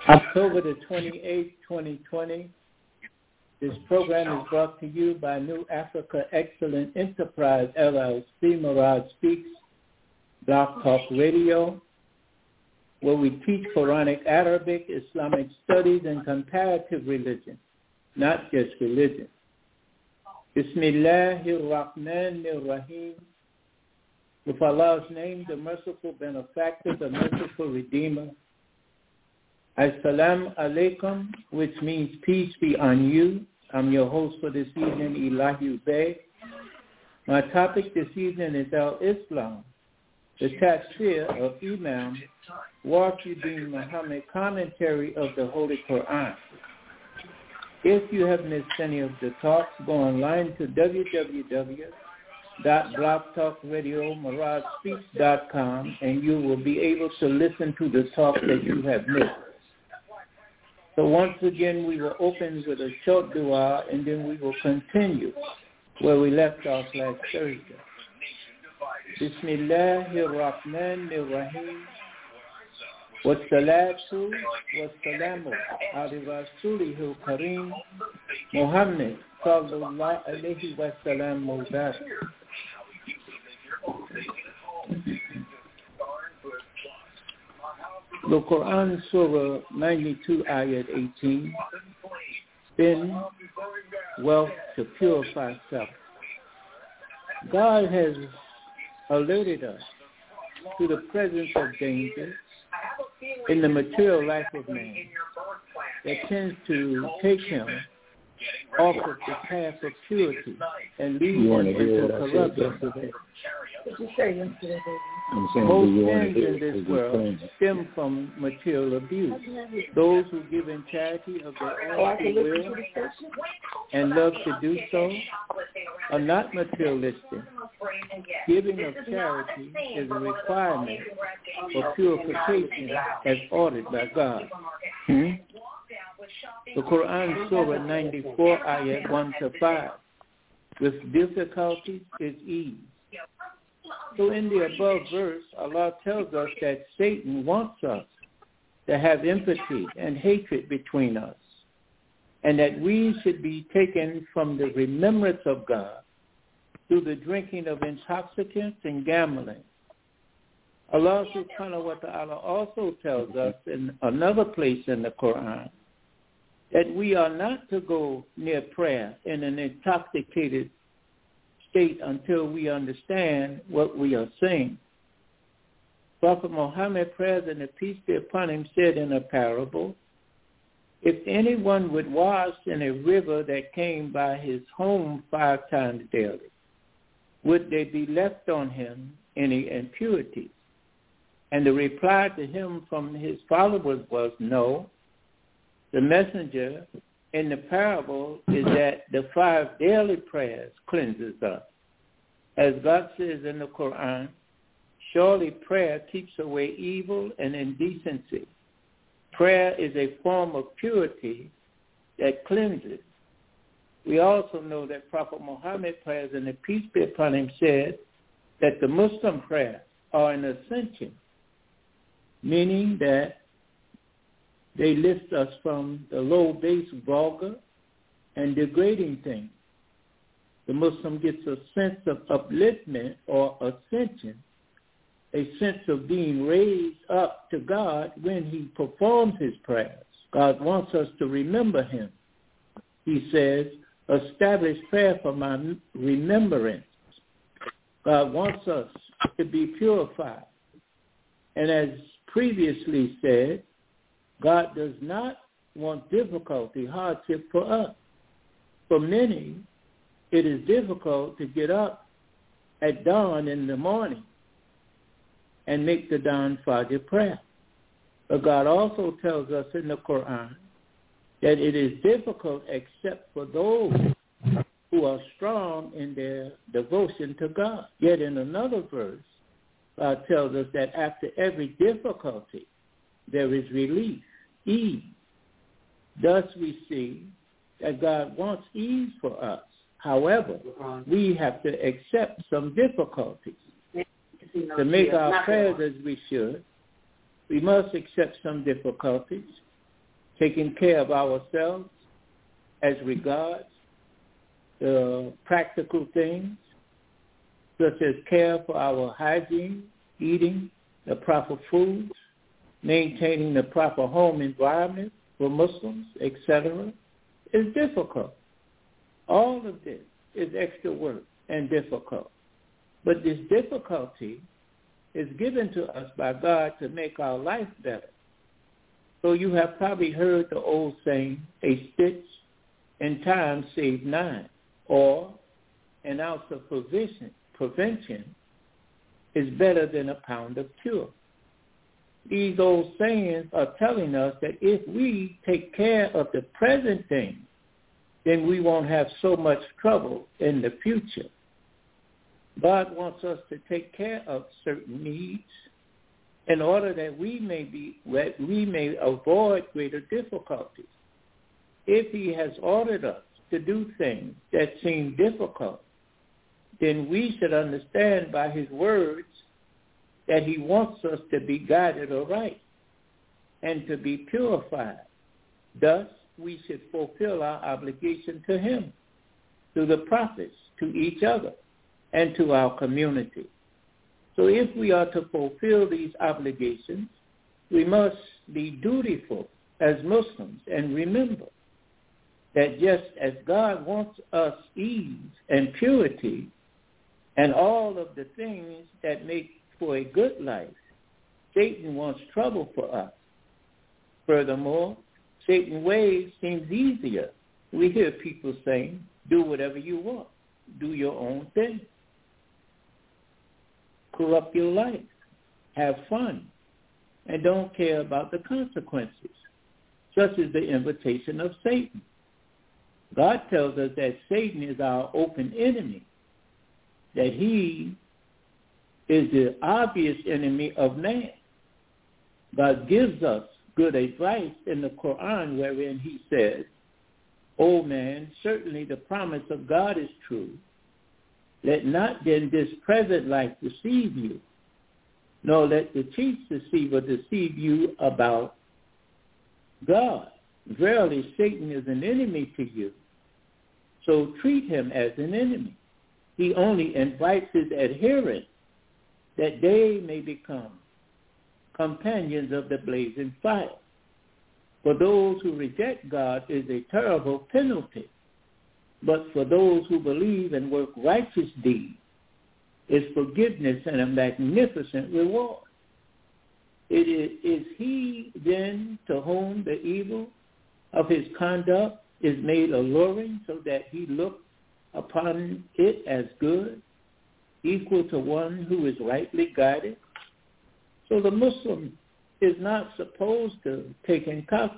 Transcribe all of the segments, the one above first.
October the 28th, 2020. This program is brought to you by New Africa Excellent Enterprise, LLC, Mirage Speaks, Blog Talk Radio, where we teach Quranic, Arabic, Islamic studies, and comparative religion, not just religion. Bismillahirrahmanirrahim. With Allah's name, the merciful benefactor, the merciful redeemer. Assalamu alaikum, which means peace be on you. I'm your host for this evening, Elahi Bey. My topic this evening is Al-Islam, the tafsir of Imam Wahidin Muhammad, commentary of the Holy Quran. If you have missed any of the talks, go online to www.blogtalkradiomiragespeaks.com and you will be able to listen to the talk that you have missed. So once again, we will open with a short dua, and then we will continue where we left off last Thursday. Bismillahirrahmanirrahim. Wassalatu wassalamu ala rasulihil kareem Muhammad sallallahu alayhi wa sallam mubarak. The Quran, Surah 92, Ayat 18, spend wealth to purify self. God has alerted us to the presence of danger in the material life of man that tends to take him off of the path of purity and lead him into corruption. Most sins in this world stem from material abuse. Those who give in charity of their own free will and love to do so are not materialistic. Giving of charity is a requirement for purification as ordered by God. The Quran, Surah 94, Ayat 1-5. With difficulties is ease. So in the above verse, Allah tells us that Satan wants us to have empathy and hatred between us, and that we should be taken from the remembrance of God through the drinking of intoxicants and gambling. Allah subhanahu wa ta'ala also tells us in another place in the Quran that we are not to go near prayer in an intoxicated state until we understand what we are saying. Prophet Muhammad, praise and peace be upon him, said in a parable, if anyone would wash in a river that came by his home 5 times daily, would there be left on him any impurities? And the reply to him from his followers was no. The messenger in the parable is that the 5 daily prayers cleanses us. As God says in the Quran, surely prayer keeps away evil and indecency. Prayer is a form of purity that cleanses. We also know that Prophet Muhammad, praise and the peace be upon him, said that the Muslim prayers are an ascension, meaning that they lift us from the low base, vulgar, and degrading things. The Muslim gets a sense of upliftment or ascension, a sense of being raised up to God when he performs his prayers. God wants us to remember him. He says, establish prayer for my remembrance. God wants us to be purified. And as previously said, God does not want difficulty, hardship for us. For many, it is difficult to get up at dawn in the morning and make the dawn Fajr prayer. But God also tells us in the Quran that it is difficult except for those who are strong in their devotion to God. Yet in another verse, God tells us that after every difficulty, there is relief, ease. Thus we see that God wants ease for us. However, we have to accept some difficulties. To make our prayers as we should, we must accept some difficulties. taking care of ourselves as regards the practical things, such as care for our hygiene, eating the proper foods, maintaining the proper home environment for Muslims, etc., is difficult. All of this is extra work and difficult. But this difficulty is given to us by God to make our life better. So you have probably heard the old saying, a stitch in time saves 9, or an ounce of prevention is better than a pound of cure. These old sayings are telling us that if we take care of the present things, then we won't have so much trouble in the future. God wants us to take care of certain needs in order that we may avoid greater difficulties. If he has ordered us to do things that seem difficult, then we should understand by his words that he wants us to be guided aright and to be purified. Thus, we should fulfill our obligation to him, to the prophets, to each other, and to our community. So if we are to fulfill these obligations, we must be dutiful as Muslims and remember that just as God wants us ease and purity and all of the things that make for a good life, Satan wants trouble for us. Furthermore, Satan's ways seems easier. We hear people saying, do whatever you want. Do your own thing. Corrupt your life. Have fun. And don't care about the consequences. Such is the invitation of Satan. God tells us that Satan is our open enemy, that he is the obvious enemy of man. God gives us good advice in the Quran wherein he says, O man, certainly the promise of God is true. Let not then this present life deceive you, nor let the chief deceiver deceive you about God. Verily, Satan is an enemy to you, so treat him as an enemy. He only invites his adherents that they may become companions of the blazing fire. For those who reject God is a terrible penalty, but for those who believe and work righteous deeds is forgiveness and a magnificent reward. It is he then to whom the evil of his conduct is made alluring so that he looks upon it as good, equal to one who is rightly guided. So the Muslim is not supposed to take intoxicants,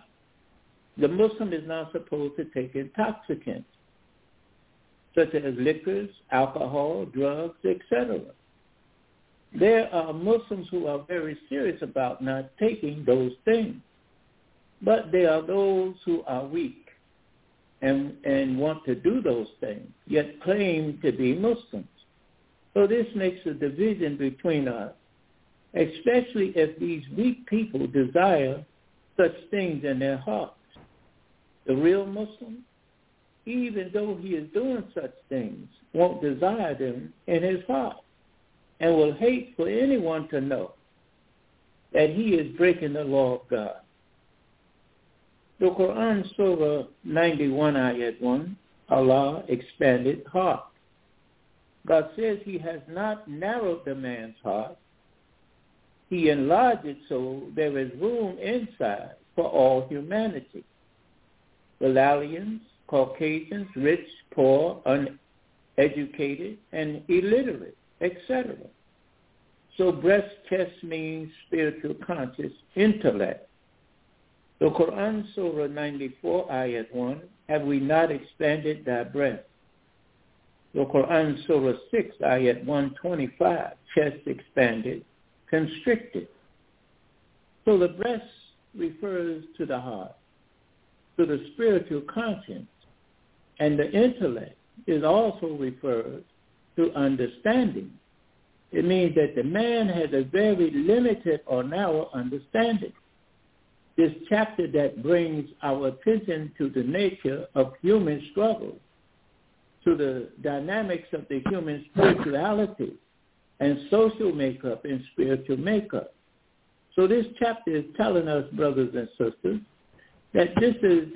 such as liquors, alcohol, drugs, etc. There are Muslims who are very serious about not taking those things. But there are those who are weak and want to do those things, yet claim to be Muslims. So this makes a division between us, especially if these weak people desire such things in their hearts. The real Muslim, even though he is doing such things, won't desire them in his heart and will hate for anyone to know that he is breaking the law of God. The Quran, Surah 91, Ayat 1, Allah expanded heart. God says he has not narrowed the man's heart. He enlarged it so there is room inside for all humanity. Valalians, Caucasians, rich, poor, uneducated, and illiterate, etc. So breast chest means spiritual conscious intellect. The Quran, Surah 94, Ayat 1, have we not expanded thy breast? The Quran, Surah 6, Ayat 125, chest expanded, constricted. So the breast refers to the heart, to the spiritual conscience, and the intellect is also referred to understanding. It means that the man has a very limited or narrow understanding. this chapter that brings our attention to the nature of human struggle, to the dynamics of the human spirituality and social makeup and spiritual makeup. So this chapter is telling us, brothers and sisters, that this is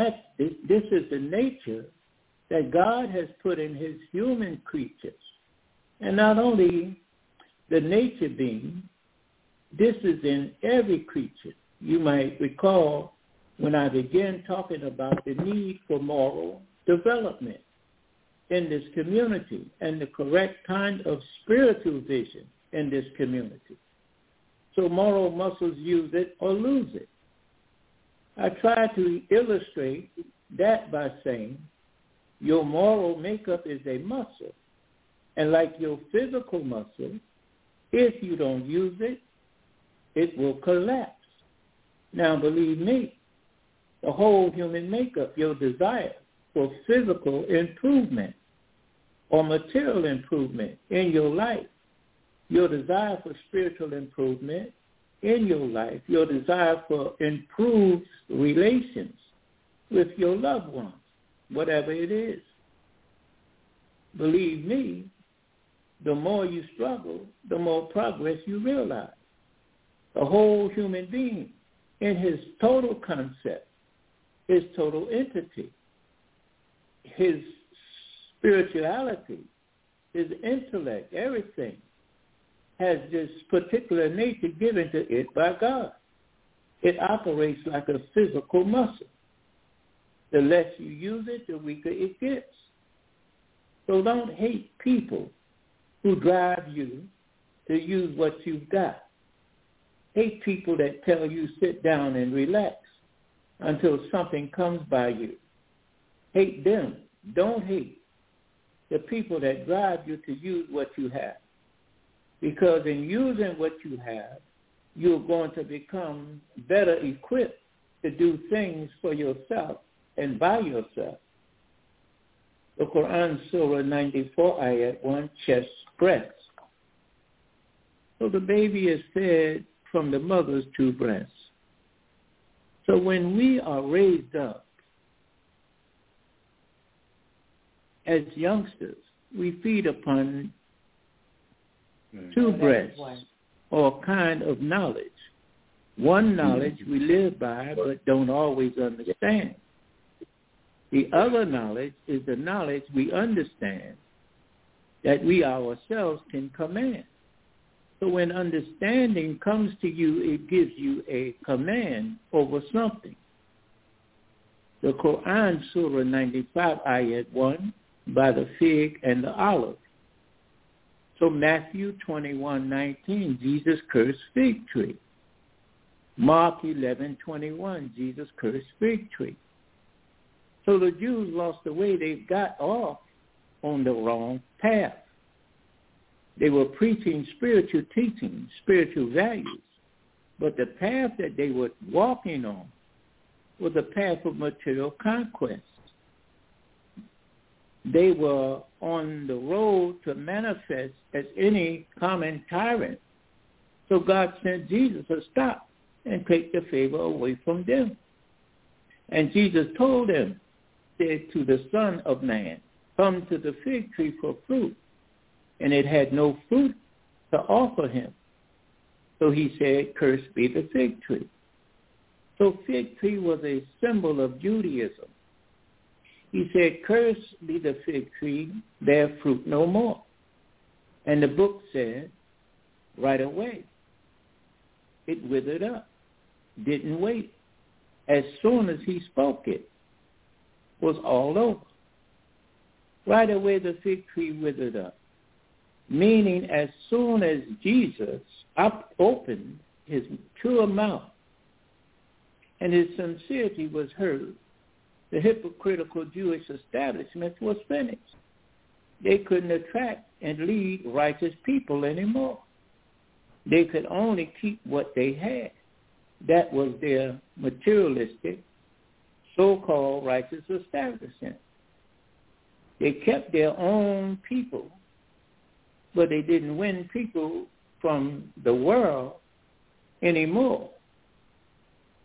the nature that God has put in his human creatures. And not only the nature being, this is in every creature. You might recall when I began talking about the need for moral development in this community and the correct kind of spiritual vision in this community. So moral muscles use it or lose it. I try to illustrate that by saying your moral makeup is a muscle. And like your physical muscle, if you don't use it, it will collapse. Now, believe me, the whole human makeup, your desire for physical improvement or material improvement in your life, your desire for spiritual improvement in your life, your desire for improved relations with your loved ones, whatever it is. Believe me, the more you struggle, the more progress you realize. The whole human being, in his total concept, his total entity, his spirituality, his intellect, everything has this particular nature given to it by God. It operates like a physical muscle. The less you use it, the weaker it gets. So don't hate people who drive you to use what you've got. Hate people that tell you sit down and relax until something comes by you. Hate them. Don't hate the people that drive you to use what you have. Because in using what you have, you're going to become better equipped to do things for yourself and by yourself. The Quran, Surah 94, Ayat 1, chest, breast. So the baby is fed from the mother's two breasts. So when we are raised up as youngsters, we feed upon two breasts or kind of knowledge. One knowledge we live by but don't always understand. The other knowledge is the knowledge we understand that we ourselves can command. So when understanding comes to you, it gives you a command over something. The Quran, Surah 95, Ayat 1, by the fig and the olive. So Matthew 21:19, Jesus cursed fig tree. Mark 11:21, Jesus cursed fig tree. So the Jews lost the way. They got off on the wrong path. They were preaching spiritual teachings, spiritual values, but the path that they were walking on was a path of material conquest. They were on the road to manifest as any common tyrant. So God sent Jesus to stop and take the favor away from them. And Jesus told them, said to the Son of Man, come to the fig tree for fruit. And it had no fruit to offer him. So he said, cursed be the fig tree. So fig tree was a symbol of Judaism. He said, cursed be the fig tree, bear fruit no more. And the book said, right away, it withered up, didn't wait. As soon as he spoke it, was all over. Right away the fig tree withered up. Meaning as soon as Jesus opened his pure mouth and his sincerity was heard, the hypocritical Jewish establishment was finished. They couldn't attract and lead righteous people anymore. They could only keep what they had. That was their materialistic, so-called righteous establishment. They kept their own people, but they didn't win people from the world anymore.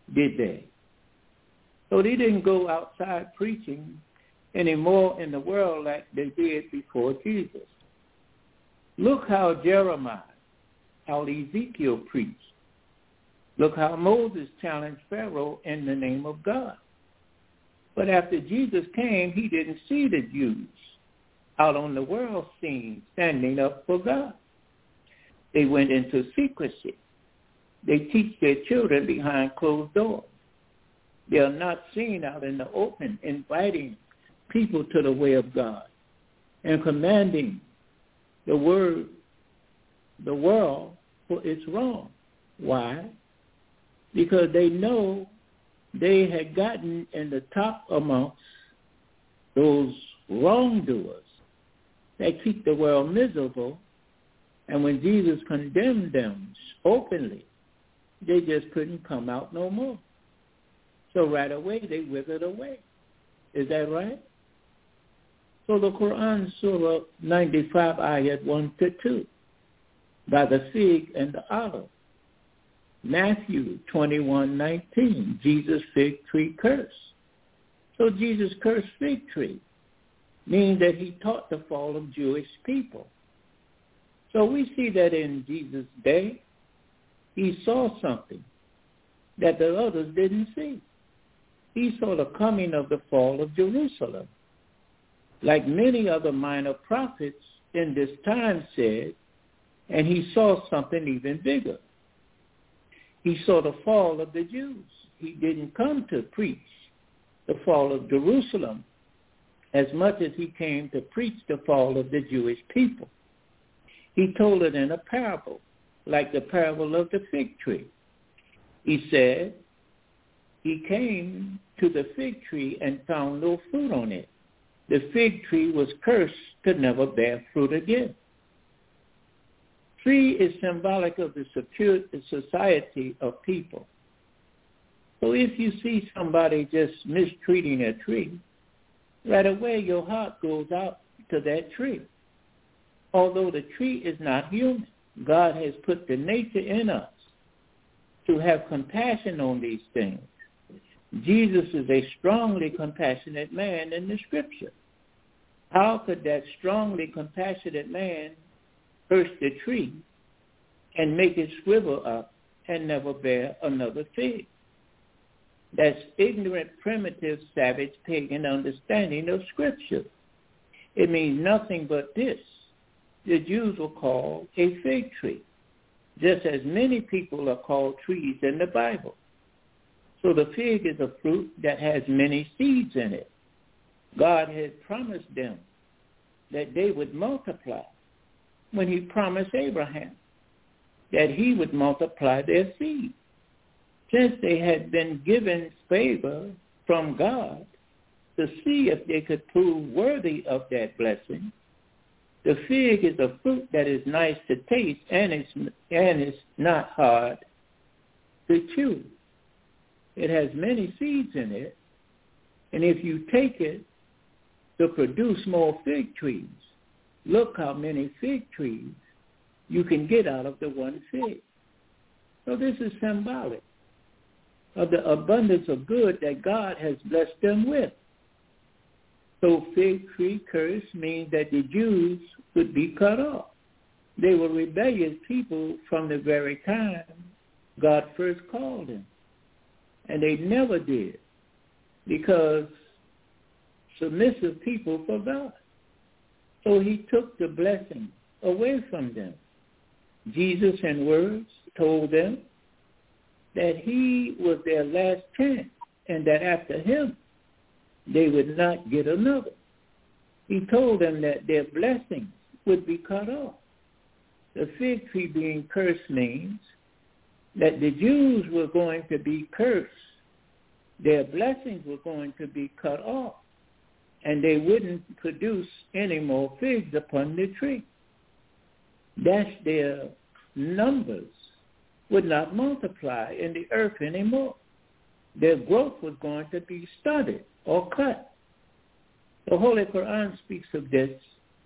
did they? So they didn't go outside preaching anymore in the world like they did before Jesus. Look how Jeremiah, how Ezekiel preached. Look how Moses challenged Pharaoh in the name of God. But after Jesus came, he didn't see the Jews out on the world scene standing up for God. They went into secrecy. They teach their children behind closed doors. They are not seen out in the open, inviting people to the way of God and commanding the world for its wrong. Why? Because they know they had gotten in the top amongst those wrongdoers that keep the world miserable. And when Jesus condemned them openly, they just couldn't come out no more. So right away, they withered away. Is that right? So the Quran, Surah 95, ayat 1-2, by the fig and the olive. Matthew 21:19, Jesus' fig tree curse. So Jesus cursed fig tree, meaning that he taught the fall of Jewish people. So we see that in Jesus' day, he saw something that the others didn't see. He saw the coming of the fall of Jerusalem. Like many other minor prophets in this time said, and he saw something even bigger. He saw the fall of the Jews. He didn't come to preach the fall of Jerusalem as much as he came to preach the fall of the Jewish people. He told it in a parable, like the parable of the fig tree. He said he came to the fig tree and found no fruit on it. The fig tree was cursed to never bear fruit again. Tree is symbolic of the society of people. So if you see somebody just mistreating a tree, right away your heart goes out to that tree. Although the tree is not human, God has put the nature in us to have compassion on these things. Jesus is a strongly compassionate man in the scripture. How could that strongly compassionate man curse the tree and make it shrivel up and never bear another fig? That's ignorant, primitive, savage, pagan understanding of Scripture. It means nothing but this. The Jews were called a fig tree, just as many people are called trees in the Bible. So the fig is a fruit that has many seeds in it. God had promised them that they would multiply when he promised Abraham that he would multiply their seed. Since they had been given favor from God to see if they could prove worthy of that blessing, the fig is a fruit that is nice to taste and it's not hard to chew. It has many seeds in it, and if you take it to produce more fig trees, look how many fig trees you can get out of the one fig. So this is symbolic of the abundance of good that God has blessed them with. So fig tree curse means that the Jews would be cut off. They were rebellious people from the very time God first called them. And they never did, because submissive people forgot. So he took the blessing away from them. Jesus, in words, told them that he was their last chance and that after him, they would not get another. He told them that their blessings would be cut off. The fig tree being cursed means that the Jews were going to be cursed. Their blessings were going to be cut off, and they wouldn't produce any more figs upon the tree. That's their numbers would not multiply in the earth anymore. Their growth was going to be stunted or cut. The Holy Quran speaks of this,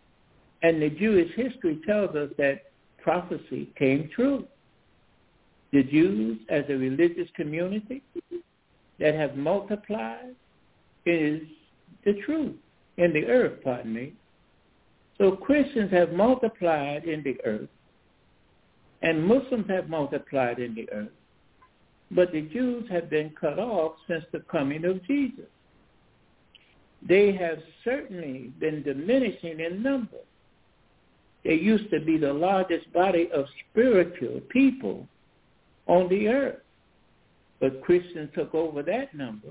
and the Jewish history tells us that prophecy came true. the Jews as a religious community that have multiplied is the truth in the earth, pardon me. So Christians have multiplied in the earth, and Muslims have multiplied in the earth, but the Jews have been cut off since the coming of Jesus. They have certainly been diminishing in number. They used to be the largest body of spiritual people on the earth, but Christians took over that number.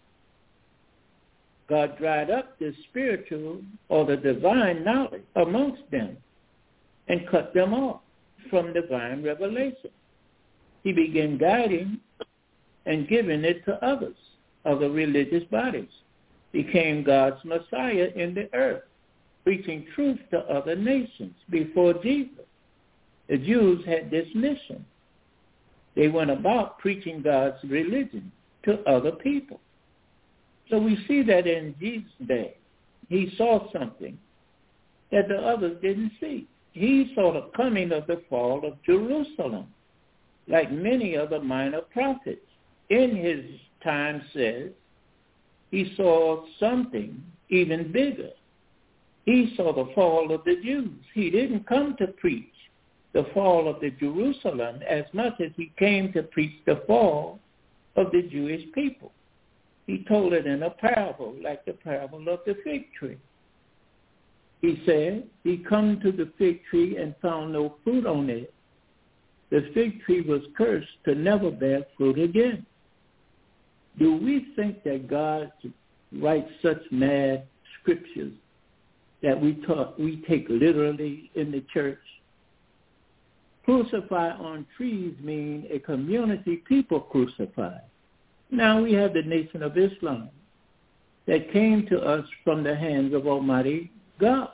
God dried up the spiritual or the divine knowledge amongst them and cut them off from divine revelation. He began guiding and giving it to others, other religious bodies, became God's Messiah in the earth, preaching truth to other nations before Jesus. The Jews had this mission. They went about preaching God's religion to other people. So we see that in Jesus' day, he saw something that the others didn't see. He saw the coming of the fall of Jerusalem, like many other minor prophets in his time says. He saw something even bigger. He saw the fall of the Jews. He didn't come to preach the fall of the Jerusalem as much as he came to preach the fall of the Jewish people. He told it in a parable, like the parable of the fig tree. He said, he come to the fig tree and found no fruit on it. The fig tree was cursed to never bear fruit again. Do we think that God writes such mad scriptures that we take literally in the church? Crucify on trees mean a community people crucified. Now we have the Nation of Islam that came to us from the hands of Almighty God.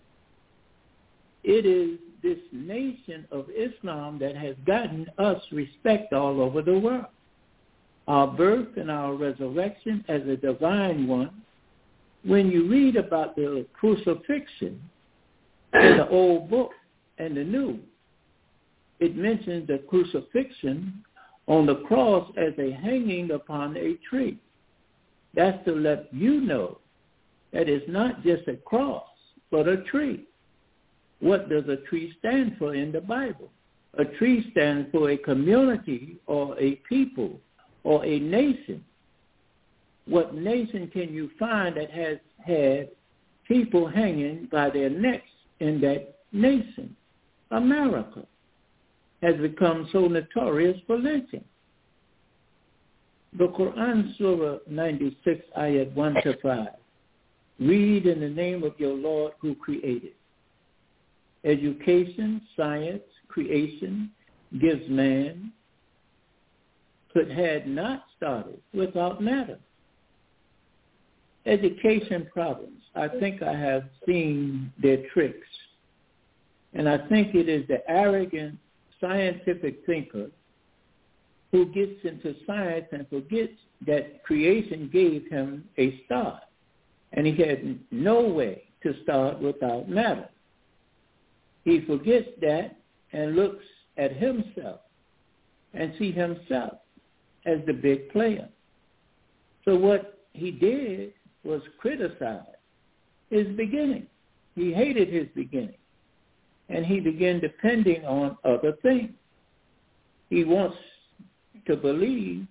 It is this Nation of Islam that has gotten us respect all over the world. Our birth and our resurrection as a divine one. When you read about the crucifixion in the old book and the new, it mentions the crucifixion on the cross as a hanging upon a tree. That's to let you know that it's not just a cross, but a tree. What does a tree stand for in the Bible? A tree stands for a community or a people or a nation. What nation can you find that has had people hanging by their necks in that nation? America has become so notorious for lynching. The Quran, Surah 96, ayat 1-5. Read in the name of your Lord who created. Education, science, creation gives man, but had not started without matter. Education problems. I think I have seen their tricks. And I think it is the arrogant scientific thinker who gets into science and forgets that creation gave him a start. And he had no way to start without matter. He forgets that and looks at himself and see himself as the big player. So what he did was criticize his beginning. He hated his beginning. And he began depending on other things. He wants to believe.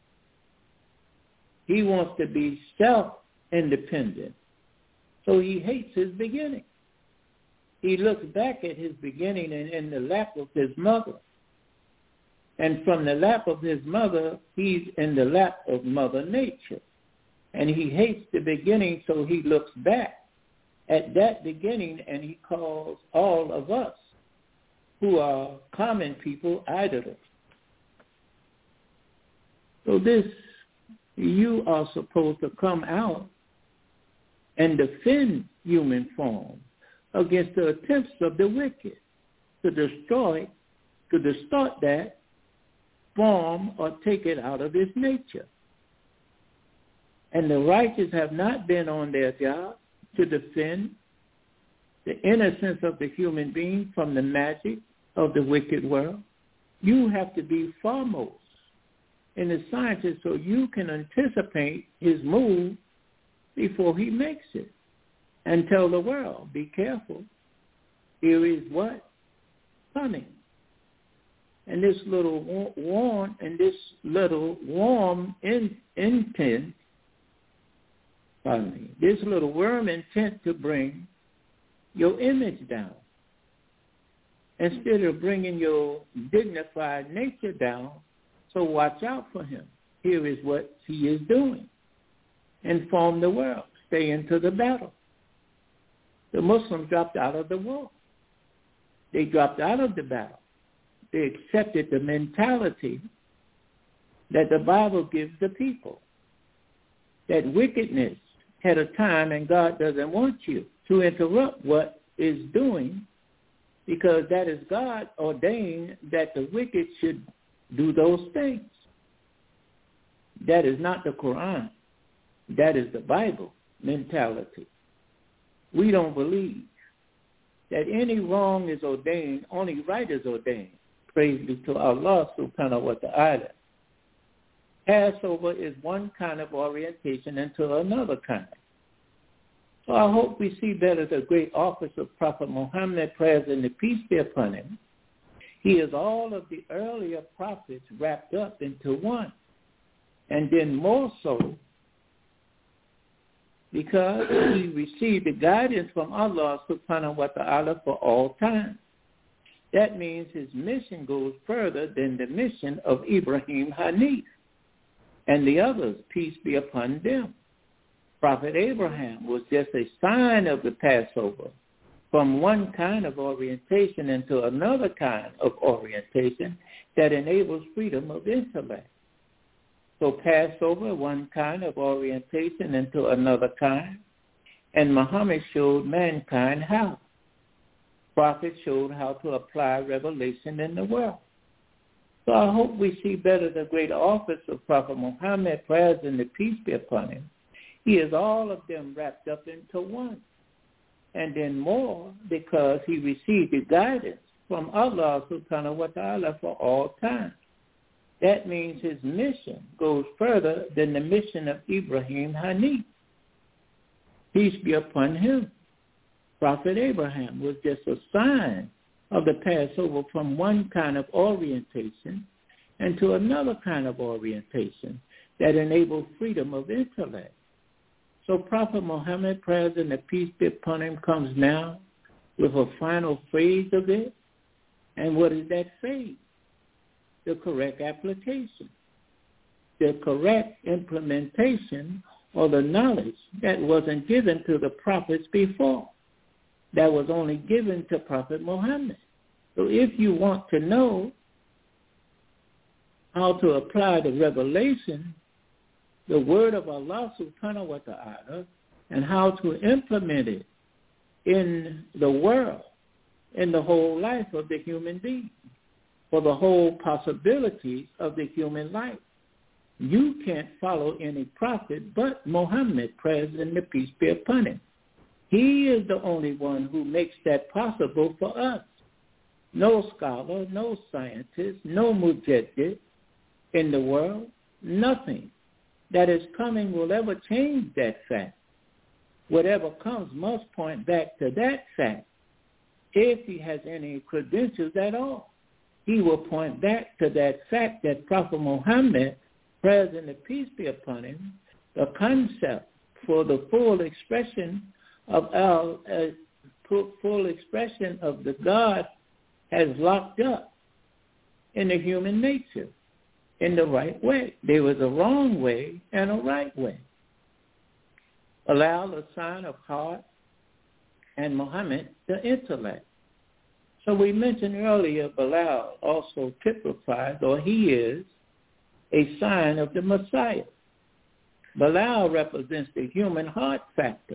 He wants to be self-independent. So he hates his beginning. He looks back at his beginning in the lap of his mother. And from the lap of his mother, he's in the lap of Mother Nature. And he hates the beginning, so he looks back at that beginning, and he calls all of us who are common people idlers. So you are supposed to come out and defend human form against the attempts of the wicked to distort that form or take it out of its nature. And the righteous have not been on their job to defend the innocence of the human being from the magic of the wicked world. You have to be foremost in the sciences so you can anticipate his move before he makes it. And tell the world, be careful. Here is what? Coming. And this little warm intent, this little worm intent to bring your image down. Instead of bringing your dignified nature down, so watch out for him. Here is what he is doing. Inform the world. Stay into the battle. The Muslims dropped out of the war. They dropped out of the battle. They accepted the mentality that the Bible gives the people, that wickedness had a time and God doesn't want you to interrupt what is doing, because that is God ordained that the wicked should do those things. That is not the Quran. That is the Bible mentality. We don't believe that any wrong is ordained, only right is ordained. Praise be to Allah subhanahu wa ta'ala. Passover is one kind of orientation into another kind. So I hope we see better the great office of Prophet Muhammad, praise and the peace be upon him. He is all of the earlier prophets wrapped up into one. And then more so, because he received the guidance from Allah subhanahu wa ta'ala for all time. That means his mission goes further than the mission of Ibrahim Hanif and the others, peace be upon them. Prophet Abraham was just a sign of the Passover, from one kind of orientation into another kind of orientation that enables freedom of intellect. So Passover, one kind of orientation into another kind, and Muhammad showed mankind how. Prophet showed how to apply revelation in the world. So I hope we see better the great office of Prophet Muhammad, praise and the peace be upon him. He is all of them wrapped up into one. And then more, because he received the guidance from Allah subhanahu wa ta'ala for all time. That means his mission goes further than the mission of Ibrahim Hanif. Peace be upon him. Prophet Abraham was just a sign of the Passover from one kind of orientation into another kind of orientation that enabled freedom of intellect. So Prophet Muhammad, praise and the peace be upon him, comes now with a final phase of it. And what is that phase? The correct application, the correct implementation, or the knowledge that wasn't given to the prophets before, that was only given to Prophet Muhammad. So if you want to know how to apply the revelation, the word of Allah subhanahu wa ta'ala, and how to implement it in the world, in the whole life of the human being, for the whole possibilities of the human life. You can't follow any prophet but Muhammad, praise and the peace be upon him. He is the only one who makes that possible for us. No scholar, no scientist, no mujaddid in the world, nothing that is coming will ever change that fact. Whatever comes must point back to that fact. If he has any credentials at all, he will point back to that fact that Prophet Muhammad, praise and the peace be upon him, the concept for the full expression of the God has locked up in the human nature in the right way. There was a wrong way and a right way. Allow the sign of heart and Muhammad the intellect. So we mentioned earlier Bilal also typifies, or he is, a sign of the Messiah. Bilal represents the human heart factor.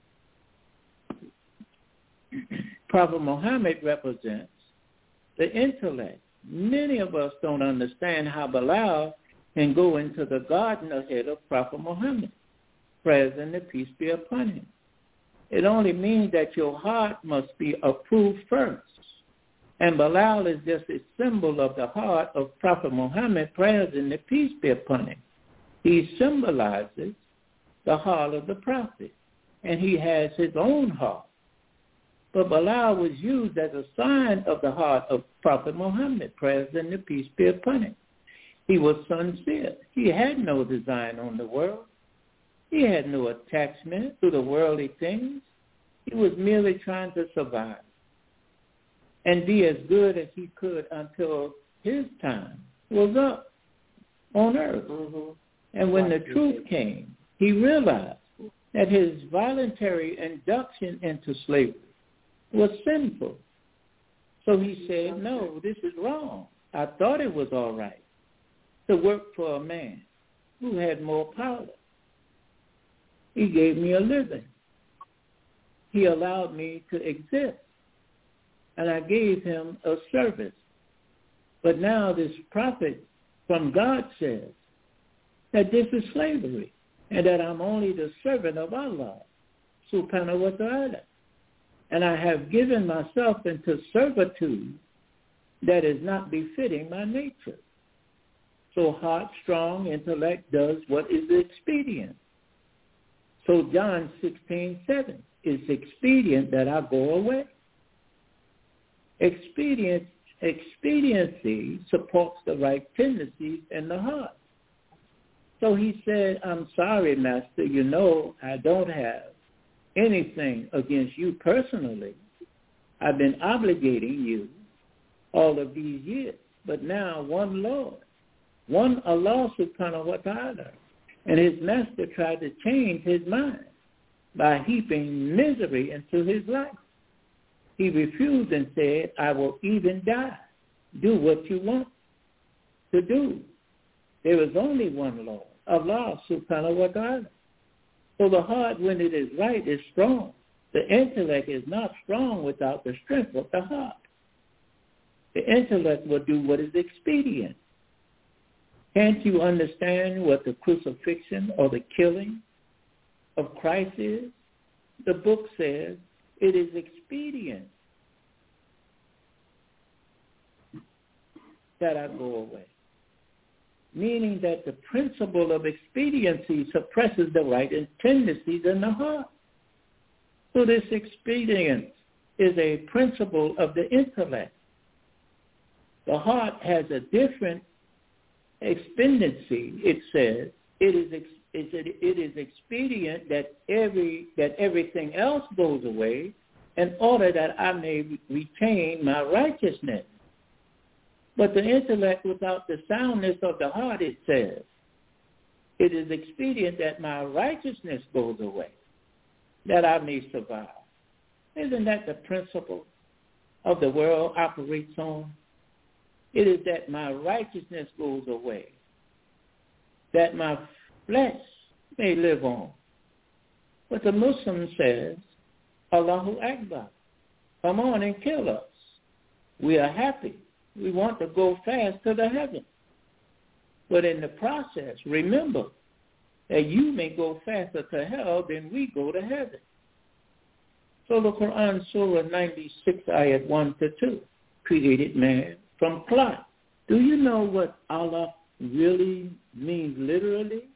Prophet Muhammad represents the intellect. Many of us don't understand how Bilal can go into the garden ahead of Prophet Muhammad. Praise and the peace be upon him. It only means that your heart must be approved first. And Bilal is just a symbol of the heart of Prophet Muhammad, prayers and the peace be upon him. He symbolizes the heart of the prophet, and he has his own heart. But Bilal was used as a sign of the heart of Prophet Muhammad, prayers and the peace be upon him. He was sincere. He had no design on the world. He had no attachment to the worldly things. He was merely trying to survive and be as good as he could until his time was up on earth. Mm-hmm. And when the truth came, he realized that his voluntary induction into slavery was sinful. So he said, no, this is wrong. I thought it was all right to work for a man who had more power. He gave me a living. He allowed me to exist. And I gave him a service. But now this prophet from God says that this is slavery and that I'm only the servant of Allah, subhanahu wa ta'ala. And I have given myself into servitude that is not befitting my nature. So heart, strong intellect does what is expedient. So John 16:7, it's expedient that I go away. Expediency supports the right tendencies in the heart. So he said, I'm sorry, Master, you know I don't have anything against you personally. I've been obligating you all of these years. But now one Lord, one Allah subhanahu wa ta'ala. And his master tried to change his mind by heaping misery into his life. He refused and said, I will even die. Do what you want to do. There is only one Lord, Allah subhanahu wa ta'ala. So the heart, when it is right, is strong. The intellect is not strong without the strength of the heart. The intellect will do what is expedient. Can't you understand what the crucifixion or the killing of Christ is? The book says it is expedient that I go away. Meaning that the principle of expediency suppresses the right tendencies in the heart. So this expedience is a principle of the intellect. The heart has a different expediency. It says it is expedient that everything else goes away in order that I may retain my righteousness. But the intellect without the soundness of the heart, it says, it is expedient that my righteousness goes away, that I may survive. Isn't that the principle of the world operates on? It is that my righteousness goes away, that my flesh may live on. But the Muslim says, Allahu Akbar, come on and kill us. We are happy. We want to go fast to the heaven. But in the process, remember that you may go faster to hell than we go to heaven. So the Quran, Surah 96, Ayat 1-2, created man from clot. Do you know what Allah really means literally?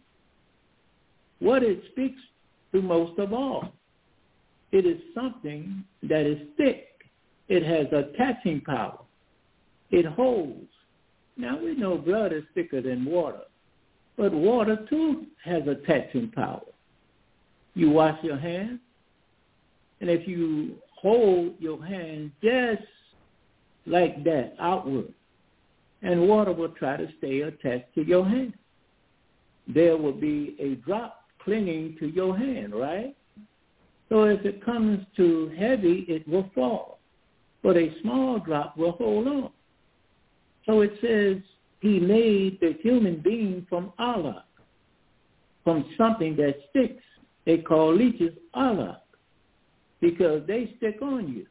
What it speaks to most of all. It is something that is thick. It has attaching power. It holds. Now we know blood is thicker than water, but water too has attaching power. You wash your hands, and if you hold your hand just like that outward, and water will try to stay attached to your hand. There will be a drop clinging to your hand, right? So if it comes too heavy, it will fall, but a small drop will hold on. So it says he made the human being from alaq, from something that sticks. They call leeches alaq because they stick on you.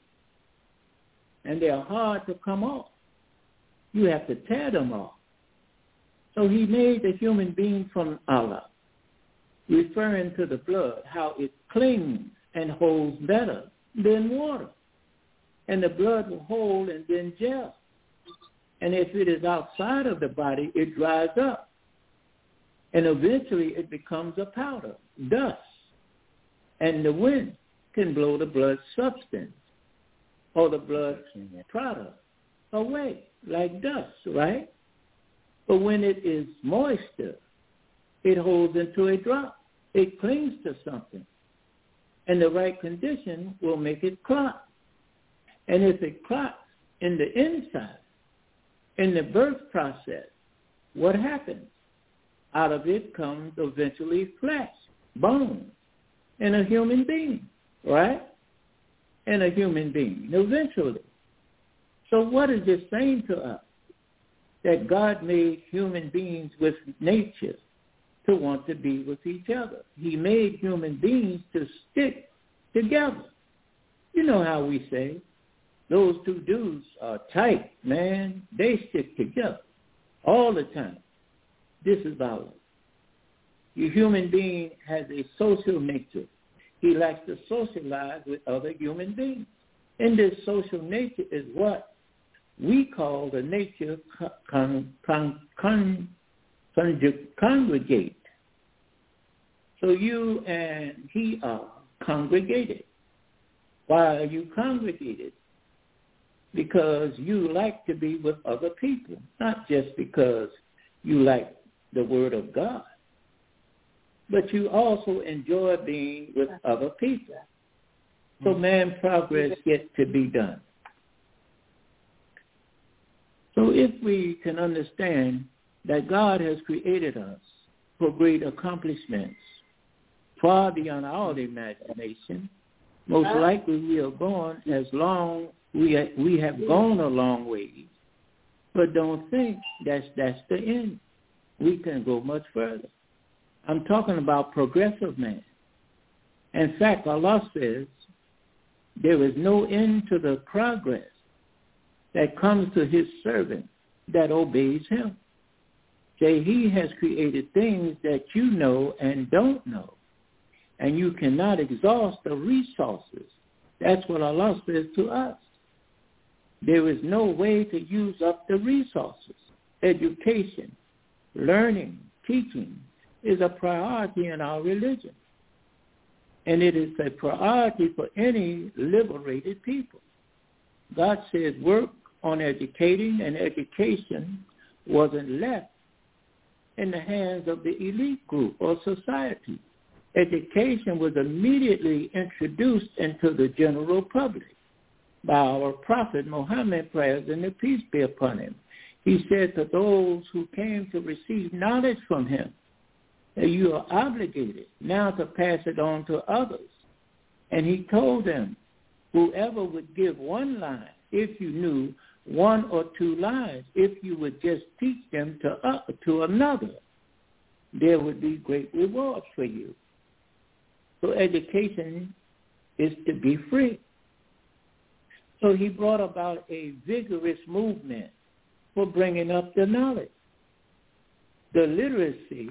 And they're hard to come off. You have to tear them off. So he made the human being from alaq, referring to the blood, how it clings and holds better than water. and the blood will hold and then gel. And if it is outside of the body, it dries up. And eventually it becomes a powder, dust. And the wind can blow the blood substance or the blood product away like dust, right? But when it is moisture, it holds into a drop. It clings to something. And the right condition will make it clot. And if it clots in the inside, in the birth process, what happens? Out of it comes eventually flesh, bone, and a human being, right? And a human being, eventually. So what is this saying to us? That God made human beings with nature to want to be with each other. He made human beings to stick together. You know how we say, those two dudes are tight, man. They stick together all the time. This is our life. Your human being has a social nature. He likes to socialize with other human beings. And this social nature is what we call the nature congregate. So you and he are congregated. Why are you congregated? Because you like to be with other people, not just because you like the Word of God, but you also enjoy being with other people. So man progress yet to be done. So if we can understand that God has created us for great accomplishments, far beyond our imagination, most likely we are going as long, we have gone a long way, but don't think that's the end. We can go much further. I'm talking about progressive man. In fact, Allah says there is no end to the progress that comes to his servant that obeys him. Say he has created things that you know and don't know, and you cannot exhaust the resources. That's what Allah says to us. There is no way to use up the resources. Education, learning, teaching is a priority in our religion. And it is a priority for any liberated people. God says work on educating, and education wasn't left in the hands of the elite group or society. Education was immediately introduced into the general public by our prophet Muhammad, praise and the peace be upon him. He said to those who came to receive knowledge from him, that you are obligated now to pass it on to others. And he told them, whoever would give one line, if you knew one or two lines, if you would just teach them to another, there would be great rewards for you. So education is to be free. So he brought about a vigorous movement for bringing up the knowledge, the literacy,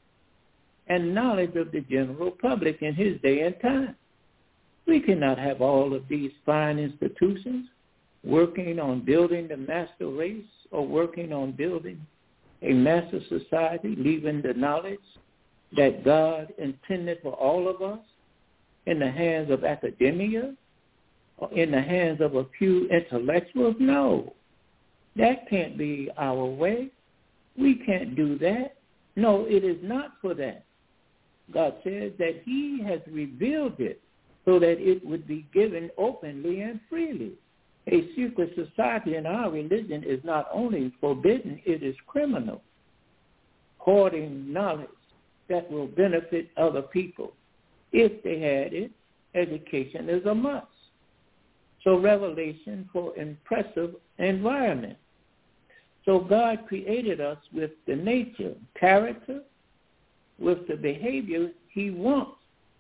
and knowledge of the general public in his day and time. We cannot have all of these fine institutions working on building the master race or working on building a master society, leaving the knowledge that God intended for all of us in the hands of academia or in the hands of a few intellectuals. No, that can't be our way. We can't do that. No, it is not for that. God says that he has revealed it so that it would be given openly and freely. A secret society in our religion is not only forbidden, it is criminal. Hoarding knowledge that will benefit other people. If they had it, education is a must. So revelation for impressive environment. So God created us with the nature, character, with the behavior he wants.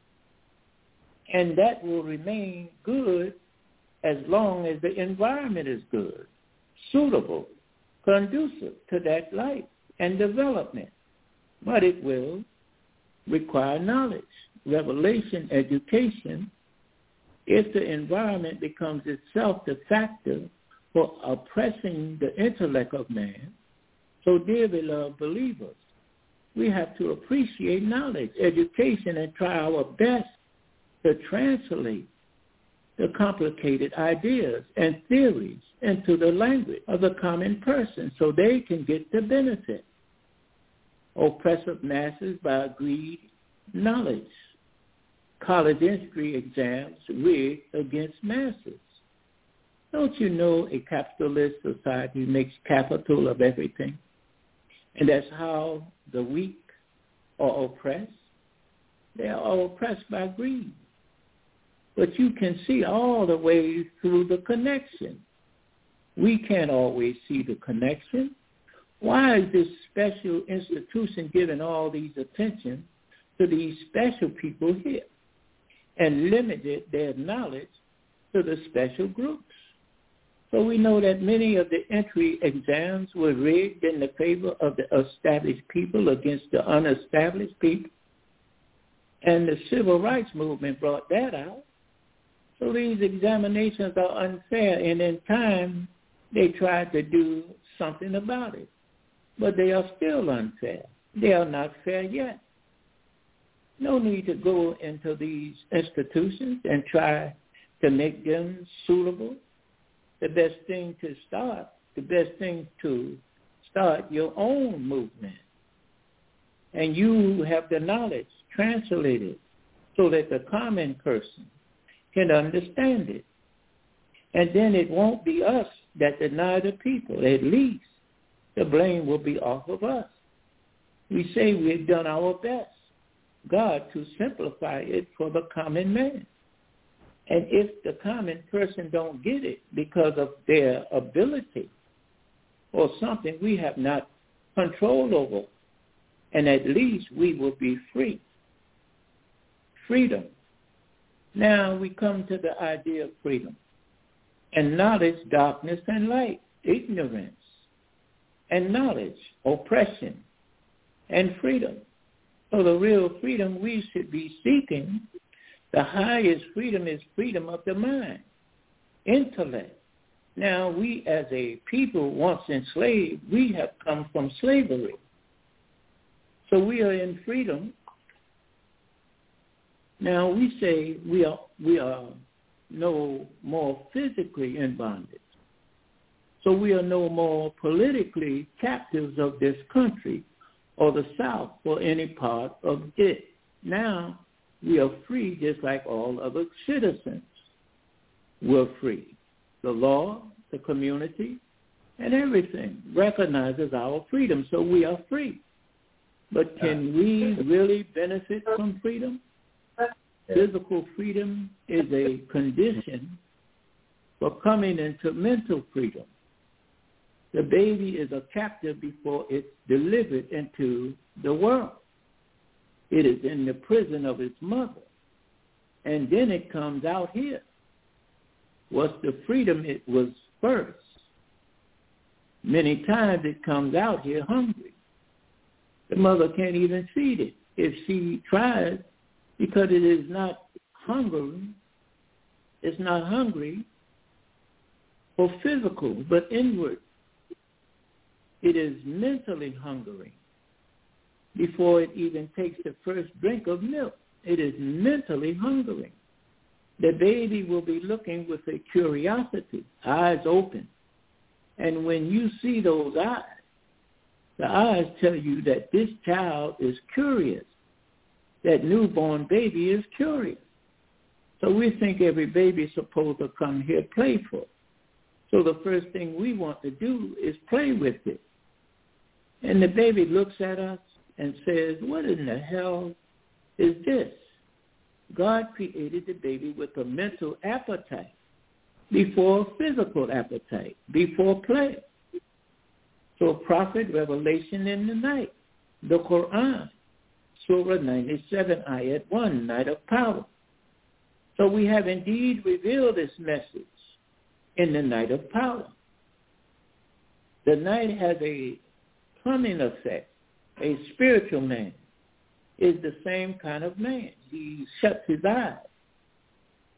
And that will remain good as long as the environment is good, suitable, conducive to that life and development. But it will require knowledge, revelation, education if the environment becomes itself the factor for oppressing the intellect of man, so dear beloved believers, we have to appreciate knowledge, education, and try our best to translate the complicated ideas and theories into the language of the common person so they can get the benefit. Oppressive masses by agreed knowledge. College entry exams rigged against masses. Don't you know a capitalist society makes capital of everything? And that's how the weak are oppressed. They are all oppressed by greed. But you can see all the way through the connection. We can't always see the connection. Why is this special institution giving all these attention to these special people here and limited their knowledge to the special groups? So we know that many of the entry exams were rigged in the favor of the established people against the unestablished people. And the civil rights movement brought that out. So these examinations are unfair, and in time they tried to do something about it. But they are still unfair. They are not fair yet. No need to go into these institutions and try to make them suitable. The best thing to start your own movement. And you have the knowledge translated so that the common person can understand it. And then it won't be us that deny the people. At least the blame will be off of us. We say we've done our best, God, to simplify it for the common man. And if the common person don't get it because of their ability or something we have not control over, and at least we will be free. Freedom. Now we come to the idea of freedom. And knowledge, darkness, and light. Ignorance and knowledge, oppression, and freedom. So the real freedom we should be seeking, the highest freedom is freedom of the mind, intellect. Now we as a people once enslaved, we have come from slavery. So we are in freedom. Now we say we are no more physically in bondage. So we are no more politically captives of this country or the South or any part of it. Now we are free just like all other citizens. We're free. The law, the community, and everything recognizes our freedom, so we are free. But can we really benefit from freedom? Physical freedom is a condition for coming into mental freedom. The baby is a captive before it's delivered into the world. It is in the prison of its mother. And then it comes out here. What's the freedom it was first? Many times it comes out here hungry. The mother can't even feed it if she tries, because it is not hungry. It's not hungry for physical, but inward. It is mentally hungry before it even takes the first drink of milk. It is mentally hungry. The baby will be looking with a curiosity, eyes open. And when you see those eyes, the eyes tell you that this child is curious. That newborn baby is curious. So we think every baby is supposed to come here playful. So the first thing we want to do is play with it. And the baby looks at us and says, what in the hell is this? God created the baby with a mental appetite before physical appetite, before play. So prophet, revelation in the night, the Quran, Surah 97, Ayat 1, night of power. So we have indeed revealed this message in the night of power. The night has a plumbing effect. A spiritual man is the same kind of man. He shuts his eyes.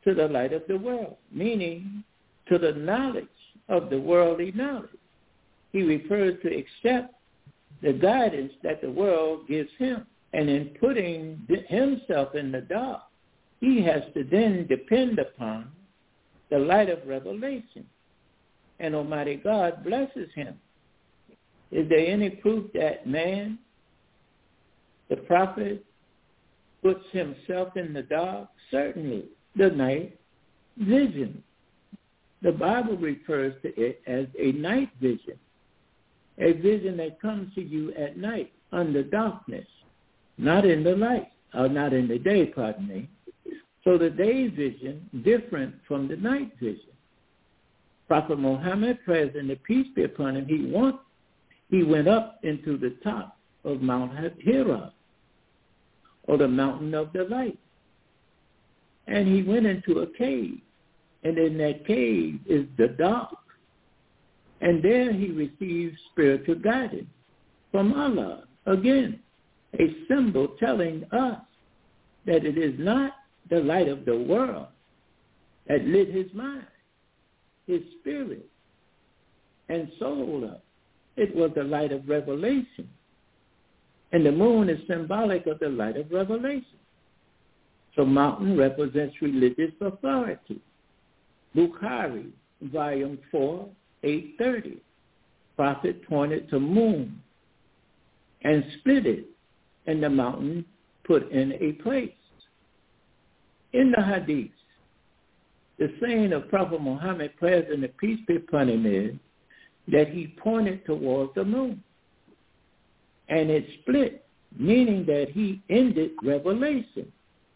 to the light of the world, meaning to the knowledge of the worldly knowledge. He refers to accept the guidance that the world gives him. And in putting himself in the dark, he has to then depend upon the light of revelation. And Almighty God blesses him. Is there any proof that man, the prophet, puts himself in the dark? Certainly, the night vision. The Bible refers to it as a night vision, a vision that comes to you at night under darkness, not in the light, or not in the day, pardon me. So the day vision different from the night vision. Prophet Muhammad, praise and the peace be upon him, he went up into the top of Mount Hira, or the mountain of the light. And he went into a cave. And in that cave is the dark. And there he received spiritual guidance from Allah. Again, a symbol telling us that it is not the light of the world that lit his mind, his spirit, and soul up. It was the light of revelation. And the moon is symbolic of the light of revelation. So mountain represents religious authority. Bukhari, volume 4, 830. Prophet pointed to moon and split it, and the mountain put in a place. In the hadith, the saying of Prophet Muhammad, praise and the peace be upon him, is that he pointed towards the moon. And it split, meaning that he ended revelation.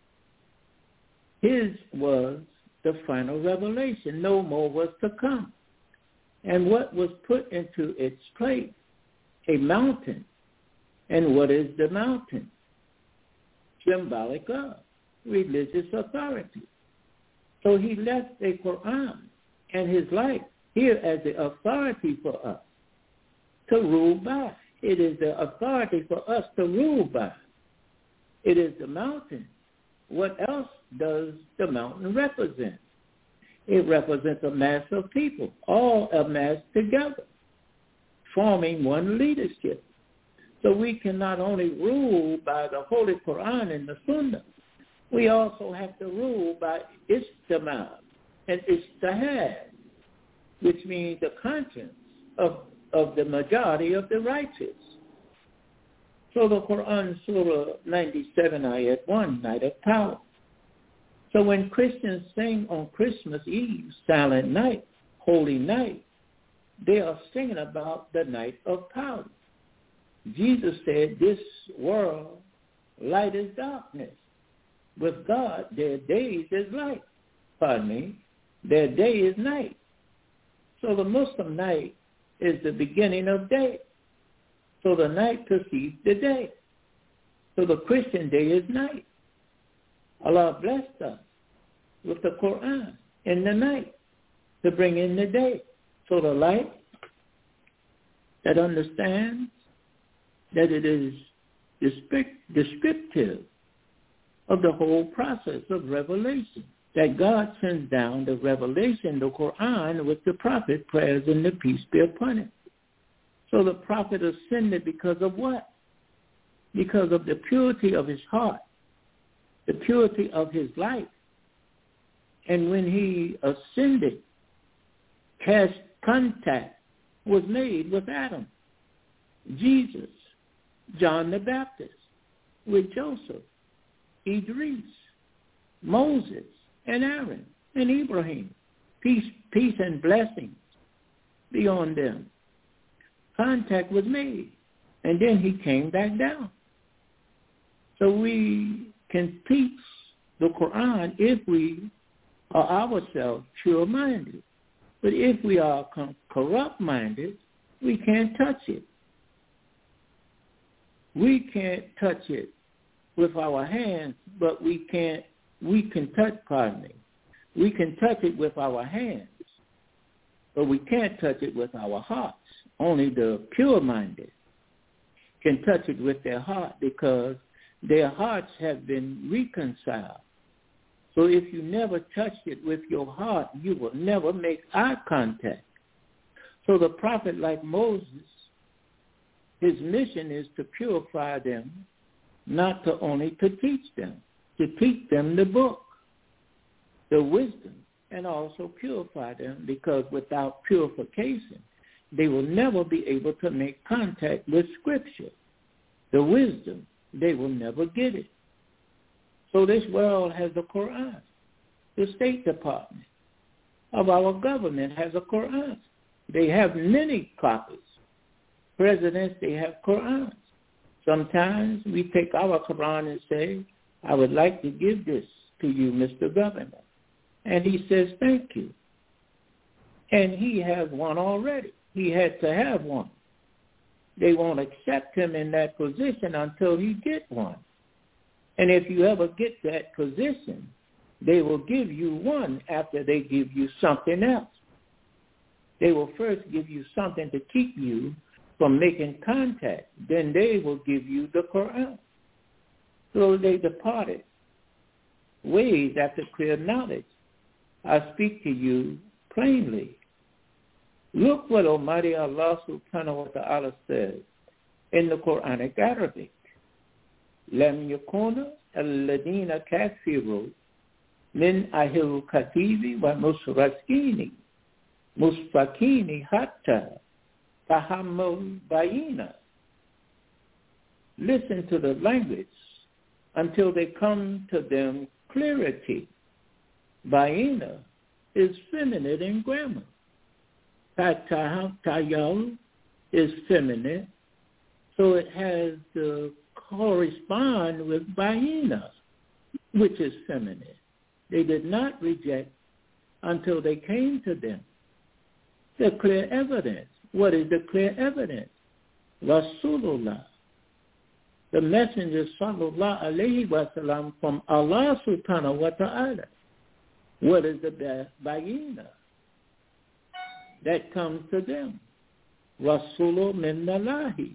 His was the final revelation. No more was to come. And what was put into its place? A mountain. And what is the mountain? Symbolic of religious authority. So he left the Quran and his life here as the authority for us to rule by. It is the authority for us to rule by. It is the mountain. What else does the mountain represent? It represents a mass of people, all amassed together, forming one leadership. So we can not only rule by the Holy Quran and the Sunnah, we also have to rule by Ijtima and Ijtihad, which means the conscience of the majority of the righteous. So the Quran, Surah 97, Ayat 1, Night of Power. So when Christians sing on Christmas Eve, Silent Night, Holy Night, they are singing about the night of power. Jesus said, this world, light is darkness. With God, their days is light. Pardon me. Their day is night. So the Muslim night is the beginning of day. So the night precedes the day. So the Christian day is night. Allah blessed us with the Quran in the night to bring in the day. So the light that understands that it is descriptive of the whole process of revelation, that God sends down the revelation, the Quran, with the prophet, prayers and the peace be upon him. So the prophet ascended because of what? Because of the purity of his heart, the purity of his life. And when he ascended, contact was made with Adam, Jesus, John the Baptist, with Joseph, Idris, Moses, and Aaron, and Ibrahim. Peace and blessings be on them. Contact was made, and then he came back down. So we can teach the Quran if we are ourselves pure-minded. But if we are corrupt-minded, we can't touch it. We can't touch it with our hands, but we can touch it with our hands, but we can't touch it with our hearts. Only the pure-minded can touch it with their heart because their hearts have been reconciled. So if you never touch it with your heart, you will never make eye contact. So the prophet, like Moses, his mission is to purify them, not to only to teach them the book, the wisdom, and also purify them, because without purification, they will never be able to make contact with Scripture. The wisdom, they will never get it. So this world has a Quran. The State Department of our government has a Quran. They have many copies. Presidents, they have Qurans. Sometimes we take our Quran and say, I would like to give this to you, Mr. Governor. And he says, thank you. And he has one already. He had to have one. They won't accept him in that position until he gets one. And if you ever get that position, they will give you one after they give you something else. They will first give you something to keep you from making contact. Then they will give you the Quran. So they departed ways after clear knowledge. I speak to you plainly. Look what Almighty Allah subhanahu wa ta'ala says in the Quranic Arabic. لم يكن الذين كفروا من أهل الكتاب والمشركين مسفكين حتى تحملوا بينة. Listen to the language until they come to them clarity. Bayina is feminine in grammar. Tayal is feminine, so it has to correspond with Bayina, which is feminine. They did not reject until they came to them. The clear evidence. What is the clear evidence? Rasulullah, the messenger sallallahu alayhi wa sallam from Allah subhanahu wa ta'ala. What is the bayina that comes to them? Rasulullah minallahi,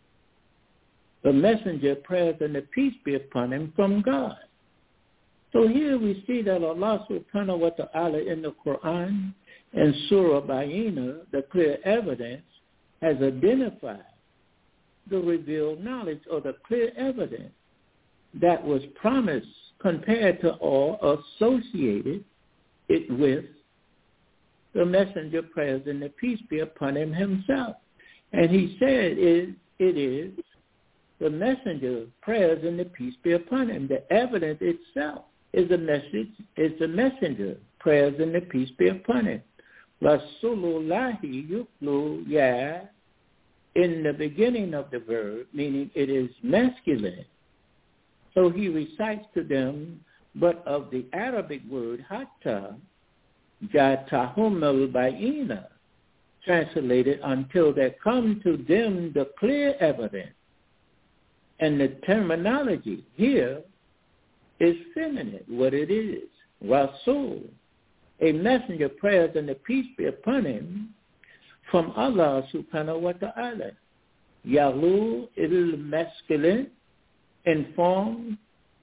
the messenger, prayers and the peace be upon him, from God. So here we see that Allah subhanahu wa ta'ala in the Quran and Surah Bayina, the clear evidence, has identified the revealed knowledge or the clear evidence that was promised compared to or associated it with the messenger, prayers and the peace be upon him himself. And he said it is the messenger, prayers and the peace be upon him. The evidence itself is the message, is the messenger, prayers and the peace be upon him. Rasulullahi yuklu ya, in the beginning of the verb, meaning it is masculine. So he recites to them, but of the Arabic word hatta, jatahum al-bayina, translated until there come to them the clear evidence. And the terminology here is feminine, what it is. Rasul, a messenger, prayers and the peace be upon him, from Allah subhanahu wa ta'ala. Yalu il masculine, in form.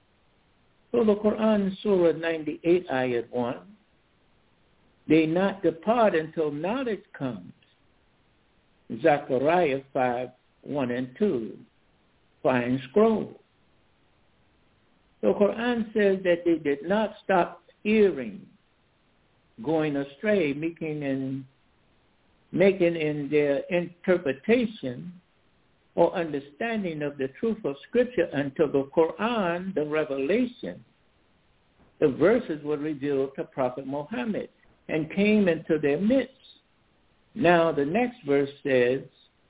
So the Quran, Surah 98, Ayat 1, they not depart until knowledge comes. Zechariah 5, 1 and 2, fine scroll. The Quran says that they did not stop hearing, going astray, making in their interpretation or understanding of the truth of Scripture until the Quran, the revelation, the verses were revealed to Prophet Muhammad and came into their midst. Now the next verse says,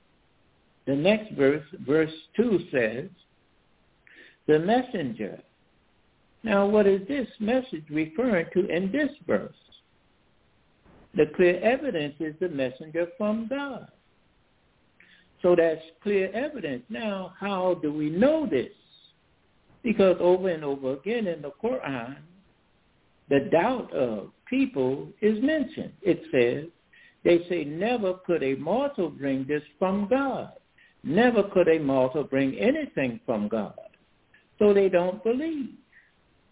verse 2 says, the messenger. Now what is this message referring to in this verse? The clear evidence is the messenger from God. So that's clear evidence. Now, how do we know this? Because over and over again in the Quran, the doubt of people is mentioned. It says, they say, never could a mortal bring this from God. Never could a mortal bring anything from God. So they don't believe.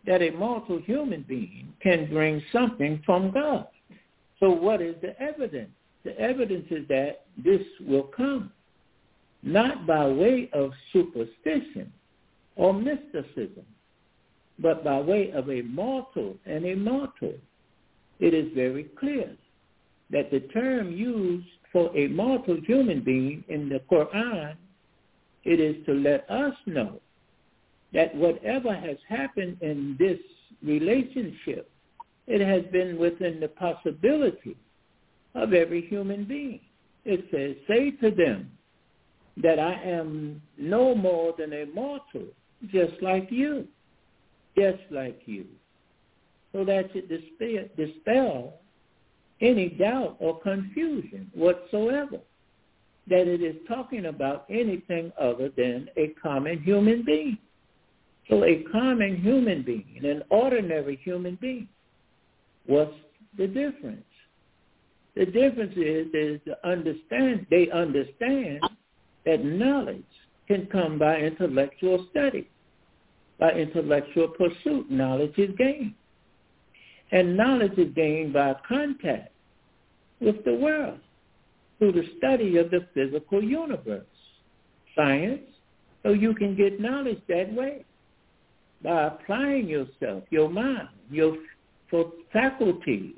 that a mortal human being can bring something from God. So what is the evidence? The evidence is that this will come, not by way of superstition or mysticism, but by way of a mortal and a mortal. It is very clear that the term used for a mortal human being in the Quran, it is to let us know that whatever has happened in this relationship, it has been within the possibility of every human being. It says, say to them that I am no more than a mortal, just like you, just like you. So that should dispel any doubt or confusion whatsoever that it is talking about anything other than a common human being. So a common human being, an ordinary human being. What's the difference? The difference is they understand that knowledge can come by intellectual study, by intellectual pursuit. Knowledge is gained. And knowledge is gained by contact with the world through the study of the physical universe, science, so you can get knowledge that way by applying yourself, your mind, your faculties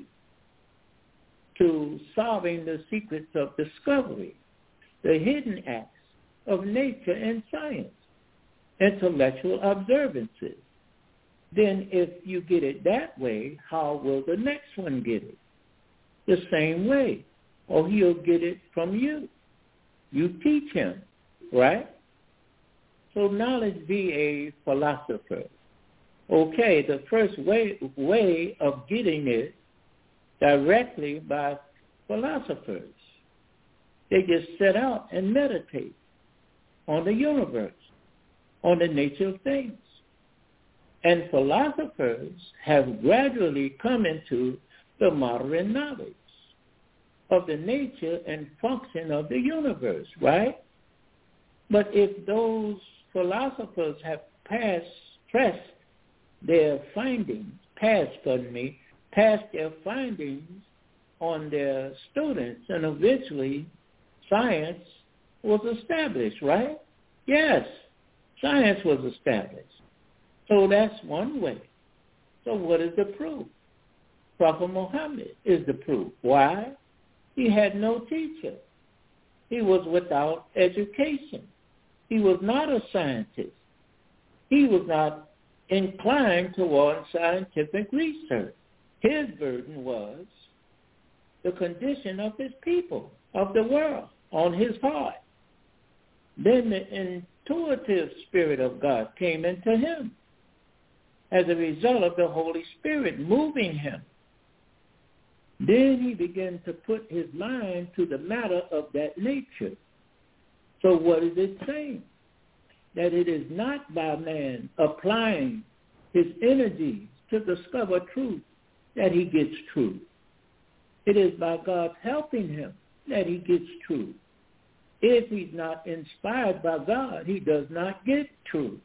to solving the secrets of discovery, the hidden acts of nature and science, intellectual observances. Then if you get it that way, how will the next one get it? The same way. Or he'll get it from you. You teach him, right? So knowledge be a philosopher. Okay, the first way of getting it directly by philosophers. They just set out and meditate on the universe, on the nature of things. And philosophers have gradually come into the modern knowledge of the nature and function of the universe, right? But if those philosophers have passed their findings on their students, and eventually science was established, right? Yes, science was established. So that's one way. So what is the proof? Prophet Muhammad is the proof. Why? He had no teacher. He was without education. He was not a scientist. He was not inclined towards scientific research. His burden was the condition of his people, of the world, on his heart. Then the intuitive Spirit of God came into him as a result of the Holy Spirit moving him. Then he began to put his mind to the matter of that nature. So what is it saying? That it is not by man applying his energies to discover truth that he gets truth. It is by God helping him that he gets truth. If he's not inspired by God, he does not get truth.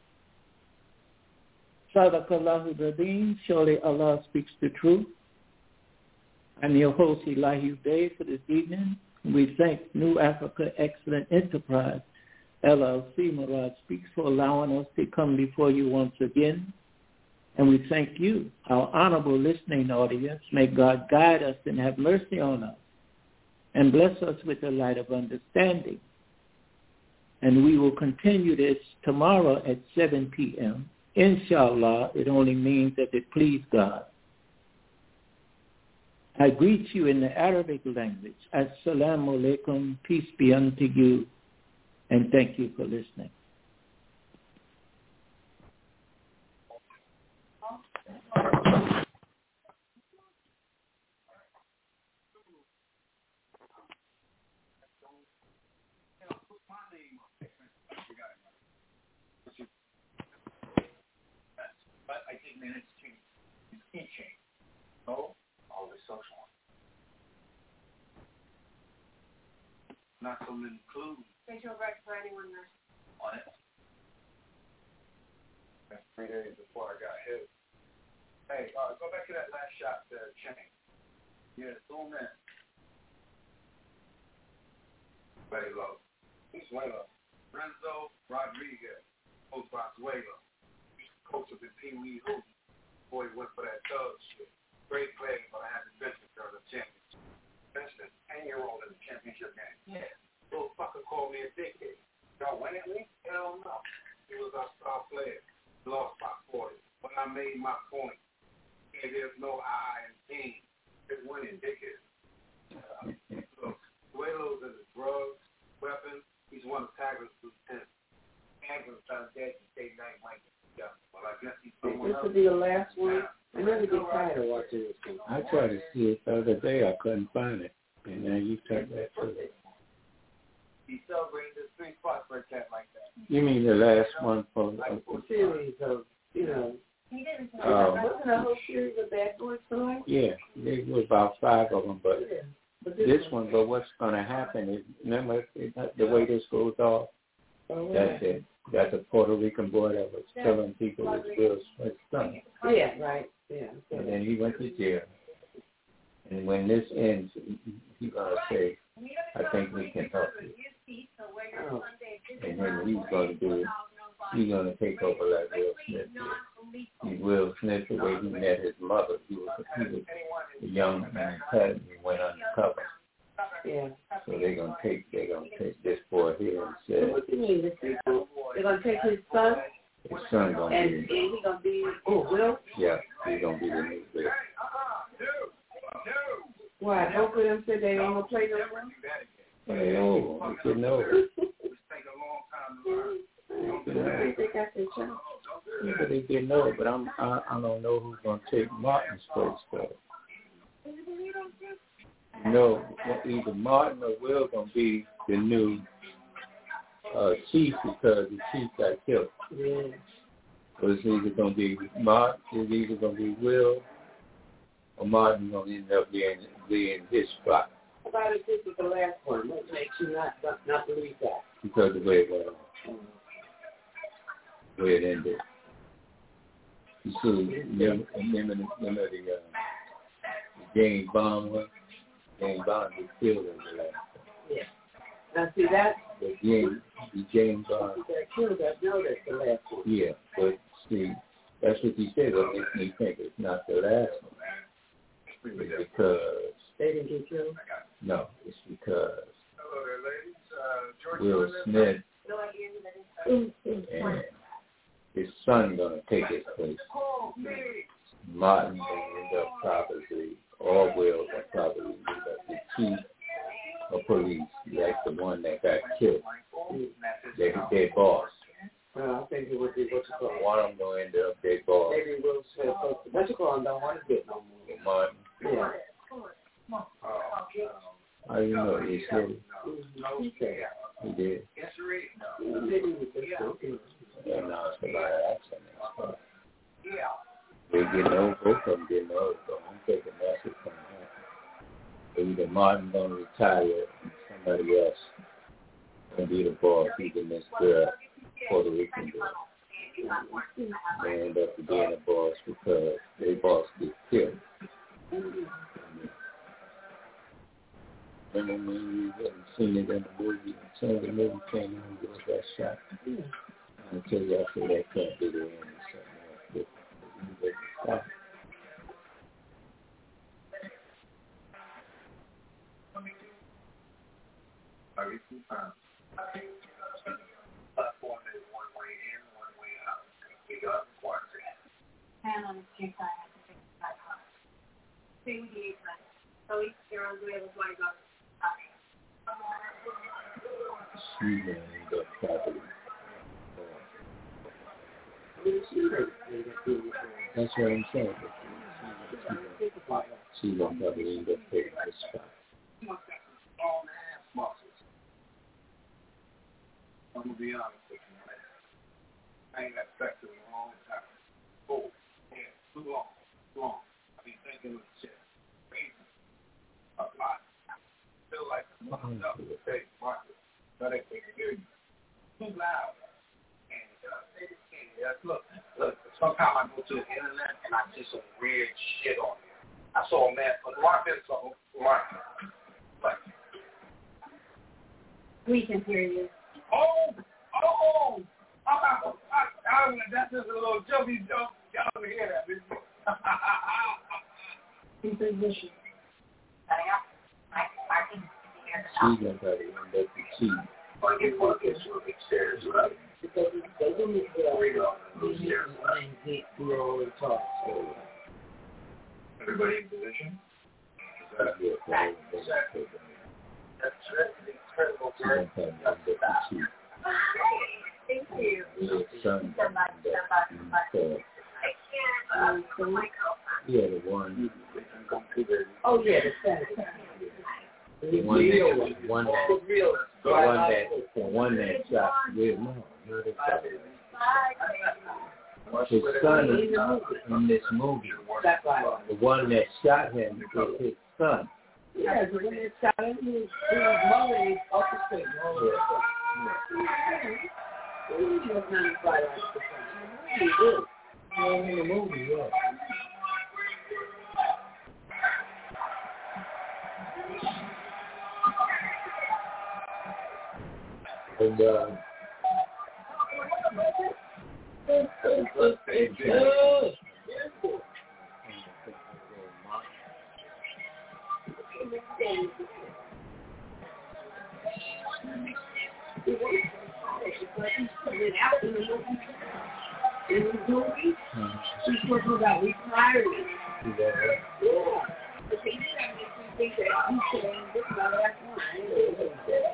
Sadaqallahu Radeem, surely Allah speaks the truth. I'm your host, Elijah Day, for this evening. We thank New Africa Excellent Enterprise, LLC, Murad Speaks, for allowing us to come before you once again. And we thank you, our honorable listening audience. May God guide us and have mercy on us and bless us with the light of understanding. And we will continue this tomorrow at 7 p.m. Inshallah, it only means that it please God. I greet you in the Arabic language. Assalamu alaikum, peace be unto you, and thank you for listening. But I did manage to keychain. So all the social ones. Not so many clues. Did you write for anyone there? On it. That's 3 days before I got hit. Hey, go back to that last shot, Chang. Yeah, zoom in. Suelo. Who's Suelo? Renzo Rodriguez. Coach by Suelo. Coach of the Pee Wee Hoop. Boy went for that thug shit. Great player, but I had to bench him during the championship. Benched an 10-year-old in the championship game. Yeah. Little fucker called me a dickhead. Y'all win at me? Hell no. He was our star player. Lost by 40. But I made my point. And there's no I in team. It's winning, dickhead. Look, Suelo's in the drugs, weapons. He's one of Tiger's lieutenants. Tiger's found dead in state night Mike. Yeah. Well, I guess he's someone else. This will be the last one. I never get tired of watching this thing. I tried to see it the other day. I couldn't find it. And now you took that too. He celebrated his 3 spots for a cat like that. You mean the last one for A series of, you know. Wasn't a whole series of Bad Boys for Life? Yeah, there was about 5 of them, but But what's going to happen is, remember the way this goes off? That's it. That's a Puerto Rican boy that was killing people with Will Smith's son. Yeah, right. Yeah. And then he went to jail. And when this ends, he's going to say, I think we can help you. Oh. And then he's going to do it. He's going to take over like Will Smith did. He Will Smith, the way he met his mother, he was a young man, and he went undercover. Yeah. So they're gonna take this boy here and say, What do you mean, the sequel? They're gonna take his son? His son gonna and be. And he's gonna be Will? Yeah, he's gonna be the new Will. Why? Both of them said they ain't gonna play no more. Hey, oh, he's getting over. They got their chance. Yeah, but they getting over. But I don't know who's gonna take Martin's place though. No, either Martin or Will gonna be the new chief because the chief got killed. Yeah. So it's either gonna be Martin, it's either gonna be Will, or Martin gonna end up being his spot. How about if this was the last one? What makes you not believe that? Because the way it went on, the way it ended. You see, remember the James Bond one? James Bond was killed in the last one. Yeah. Now see that? The James Bond. He got killed. I know that's the last one. Yeah, but see, that's what he said. What makes me think it's not the last one. It's because they didn't get killed? No, it's because Will Smith and his son gonna take his place. Martin gonna end up probably, or Will gonna probably end up the chief of police, like the one that got killed. Their boss. I think it would be what you call it. One of them gonna end up their boss. Maybe Will Smith. What you call him don't want to get no more. Martin. Yeah. How you know he said it? He said it. He did. Maybe he was just joking. Yeah, no, it's a lot of action. They getting old, both of them getting old, so I'm taking that's what's going to happen. Either Martin going to retire and somebody else going to be the boss, either Mr. Puerto Rican girl. They end up being a boss because their boss gets killed. Remember when we hadn't seen it in the movie, some of the movie came in and was that shot. I tell you, I said that can't be the end or something else. And on the street side, I have to take that home. Same with the apron. So each year on the way was my God. She gonna end up property. That's what I'm saying. She's gonna probably end up taking this spot. I'm gonna be honest with you, man. I ain't had sex in a long time. Oh, yeah, too long. I've been thinking of shit. Crazy. A lot. I feel like I'm up to the face, Marcus. But I can't hear you. Too loud. And look, sometimes I go to the internet and I see some weird shit on there. I saw a man, We can hear you. That's just a little jumpy jump. Y'all don't hear that, bitch. In position. She's going to try to end up the cheese. Because they wouldn't talk. Everybody in position? That's incredible. Thank you. Yeah, the one. Oh yeah, the center. The one that shot with his son in this movie. The one that shot him was his son. Yeah, the one that shot him, his mother is off the street. He was not a fight off the street. He did. In the movie, yeah. And She's talking about retiring. yeah. But they did have me think that you should end this my last one.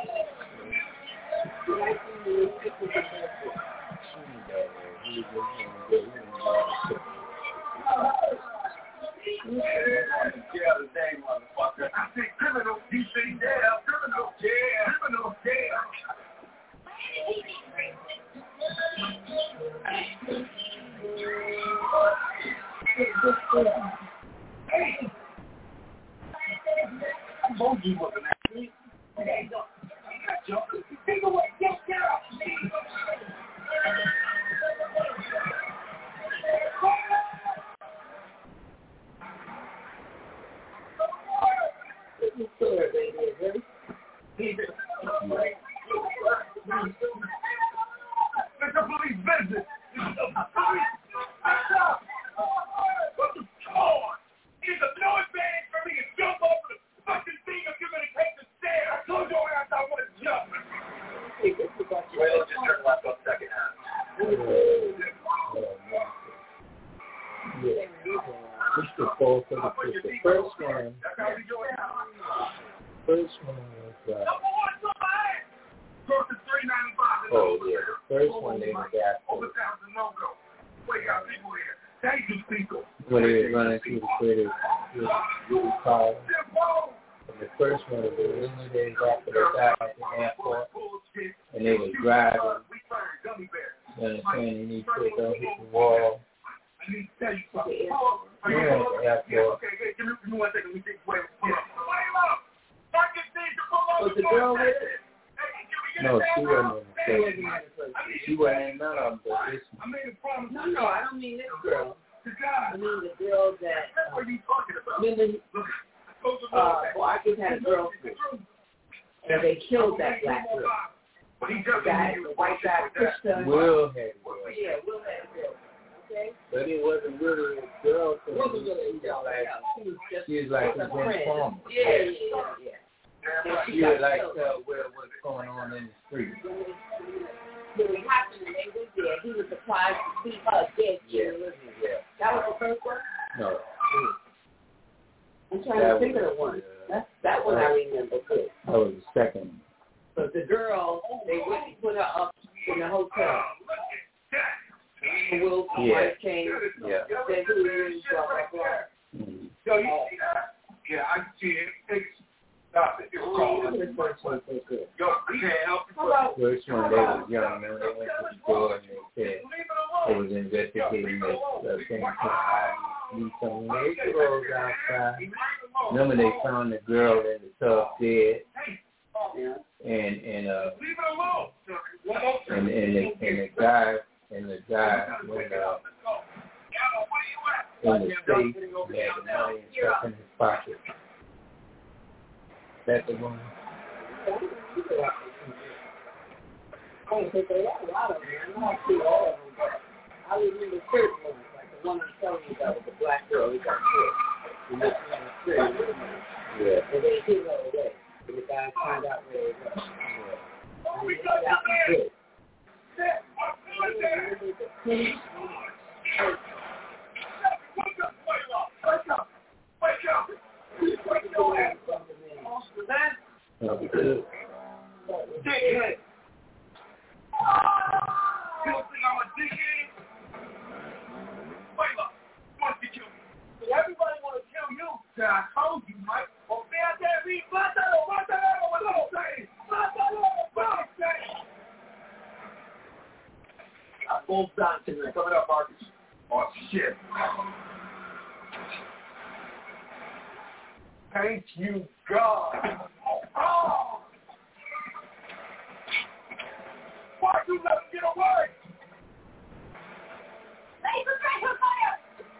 Jail today, motherfucker. I say criminal, you say jail, criminal, jail, criminal, jail. Hey! I told you wasn't actually. There you go. You got jumped. Take away. Get out. This is story, baby. Really? It's a police business. It's a no advantage for me to jump over the fucking thing if you're going to take the stairs. I told your ass I want to jump. Well, just turn left on second half. Yeah. It's the fourth of the first one. First one was oh yeah. The first one they got when they were running through the city with the car. And the first one was the days after they got at the airport and they were driving. You understand? And he put them hit the wall. I need to tell you something. Yeah, at the airport. Okay, give me 1 second. Let me think. Wait. Was the girl with it? No, she wasn't in the first. She wasn't in none of them, but this one. No, I don't mean this girl. I mean the girl that, remember, I just had a girl, and they killed that black girl. The white guy pushed her. Will had it. Yeah, Will had a girl. Okay? But it wasn't really a girl. It wasn't really a girl. She was like a informer. Yeah. And she would like tell Will what's going on in the street. When it happened and they were there, he was surprised to see her dead. Yeah. That was the first one? No. I'm trying to think of the one. That one I remember good. That was the second. But the girl, they went and put her up in the hotel. Will White came, said who he is, blah, blah, blah. Mm-hmm. Yo, you see that? Yeah, I see it. Stop it. It was called. The first one was good. Yo, I can't help you. First one, they was young, and they went to the store and they said they was investigating this thing. Need some neighbors outside. Remember, they found the girl in the tub dead, and the guy when in the safe, he had the money and stuff in his pocket. That's the one. I don't think they got a lot of them. I don't see all of them, but I remember certain ones, like the one I'm telling you about with the black girl who got killed. He was in the street. Yeah. And they hid all away. And the guy found out where it was. Yeah. And that was good. Dickhead. You don't think I'm a dickhead? Wait up. You want to kill me? Everybody want to kill you. I told you, Mike. Well, mátalo, what I'm saying. Mátalo, what I'm saying. I pulled down tonight. Coming up, Marcus. Oh, shit. Thank you, God. Oh. Why'd you let him get away? Laser fire!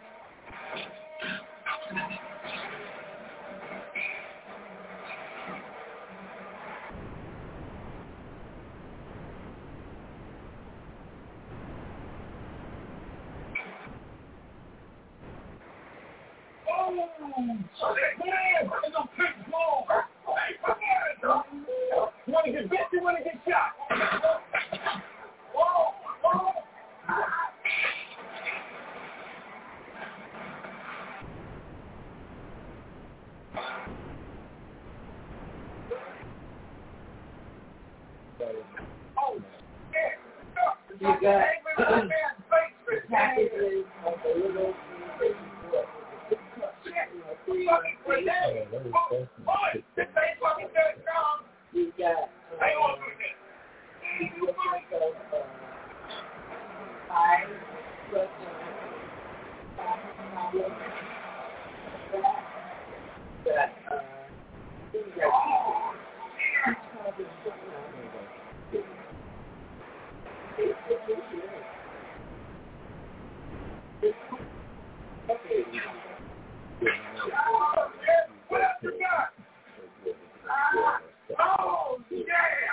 So that man, there's no big ball. Hey, come on. You want to get bit, you want to get shot. Whoa. You got packages of the little you got What else you got? Oh, yeah.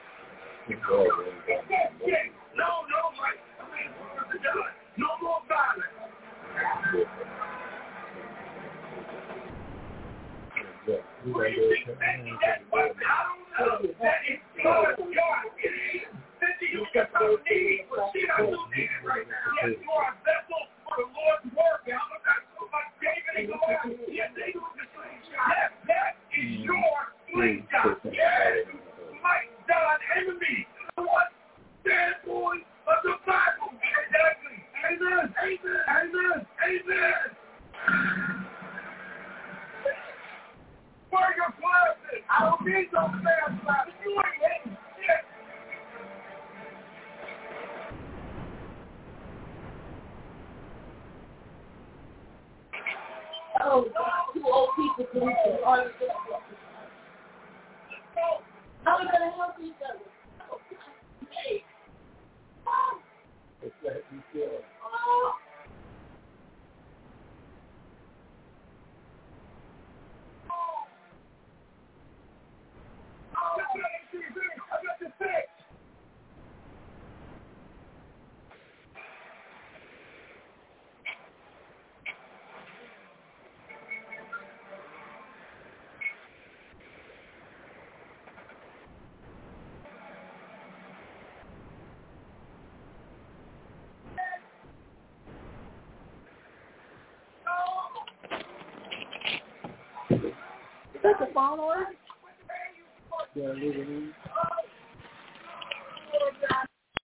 No, Mike. No more violence. What do you think? That weapon? I don't know. That is God. It is. You got some need for shit I don't need it right now. Yes, you are a vessel for the Lord's work. And I'm not so like David and Goliath. Yes, they do the same shot. Yes, that is your slingshot. Yes, Mike Don enemy. You know what? Stand boy of the Bible. Exactly. Amen. Where are your glasses? I don't need those damn glasses. You ain't hitting shit. oh, two old people who are how are we gonna help each other? Hey. It's like you feel it. I got the fix. Is that the phone order? Yeah, leave it in.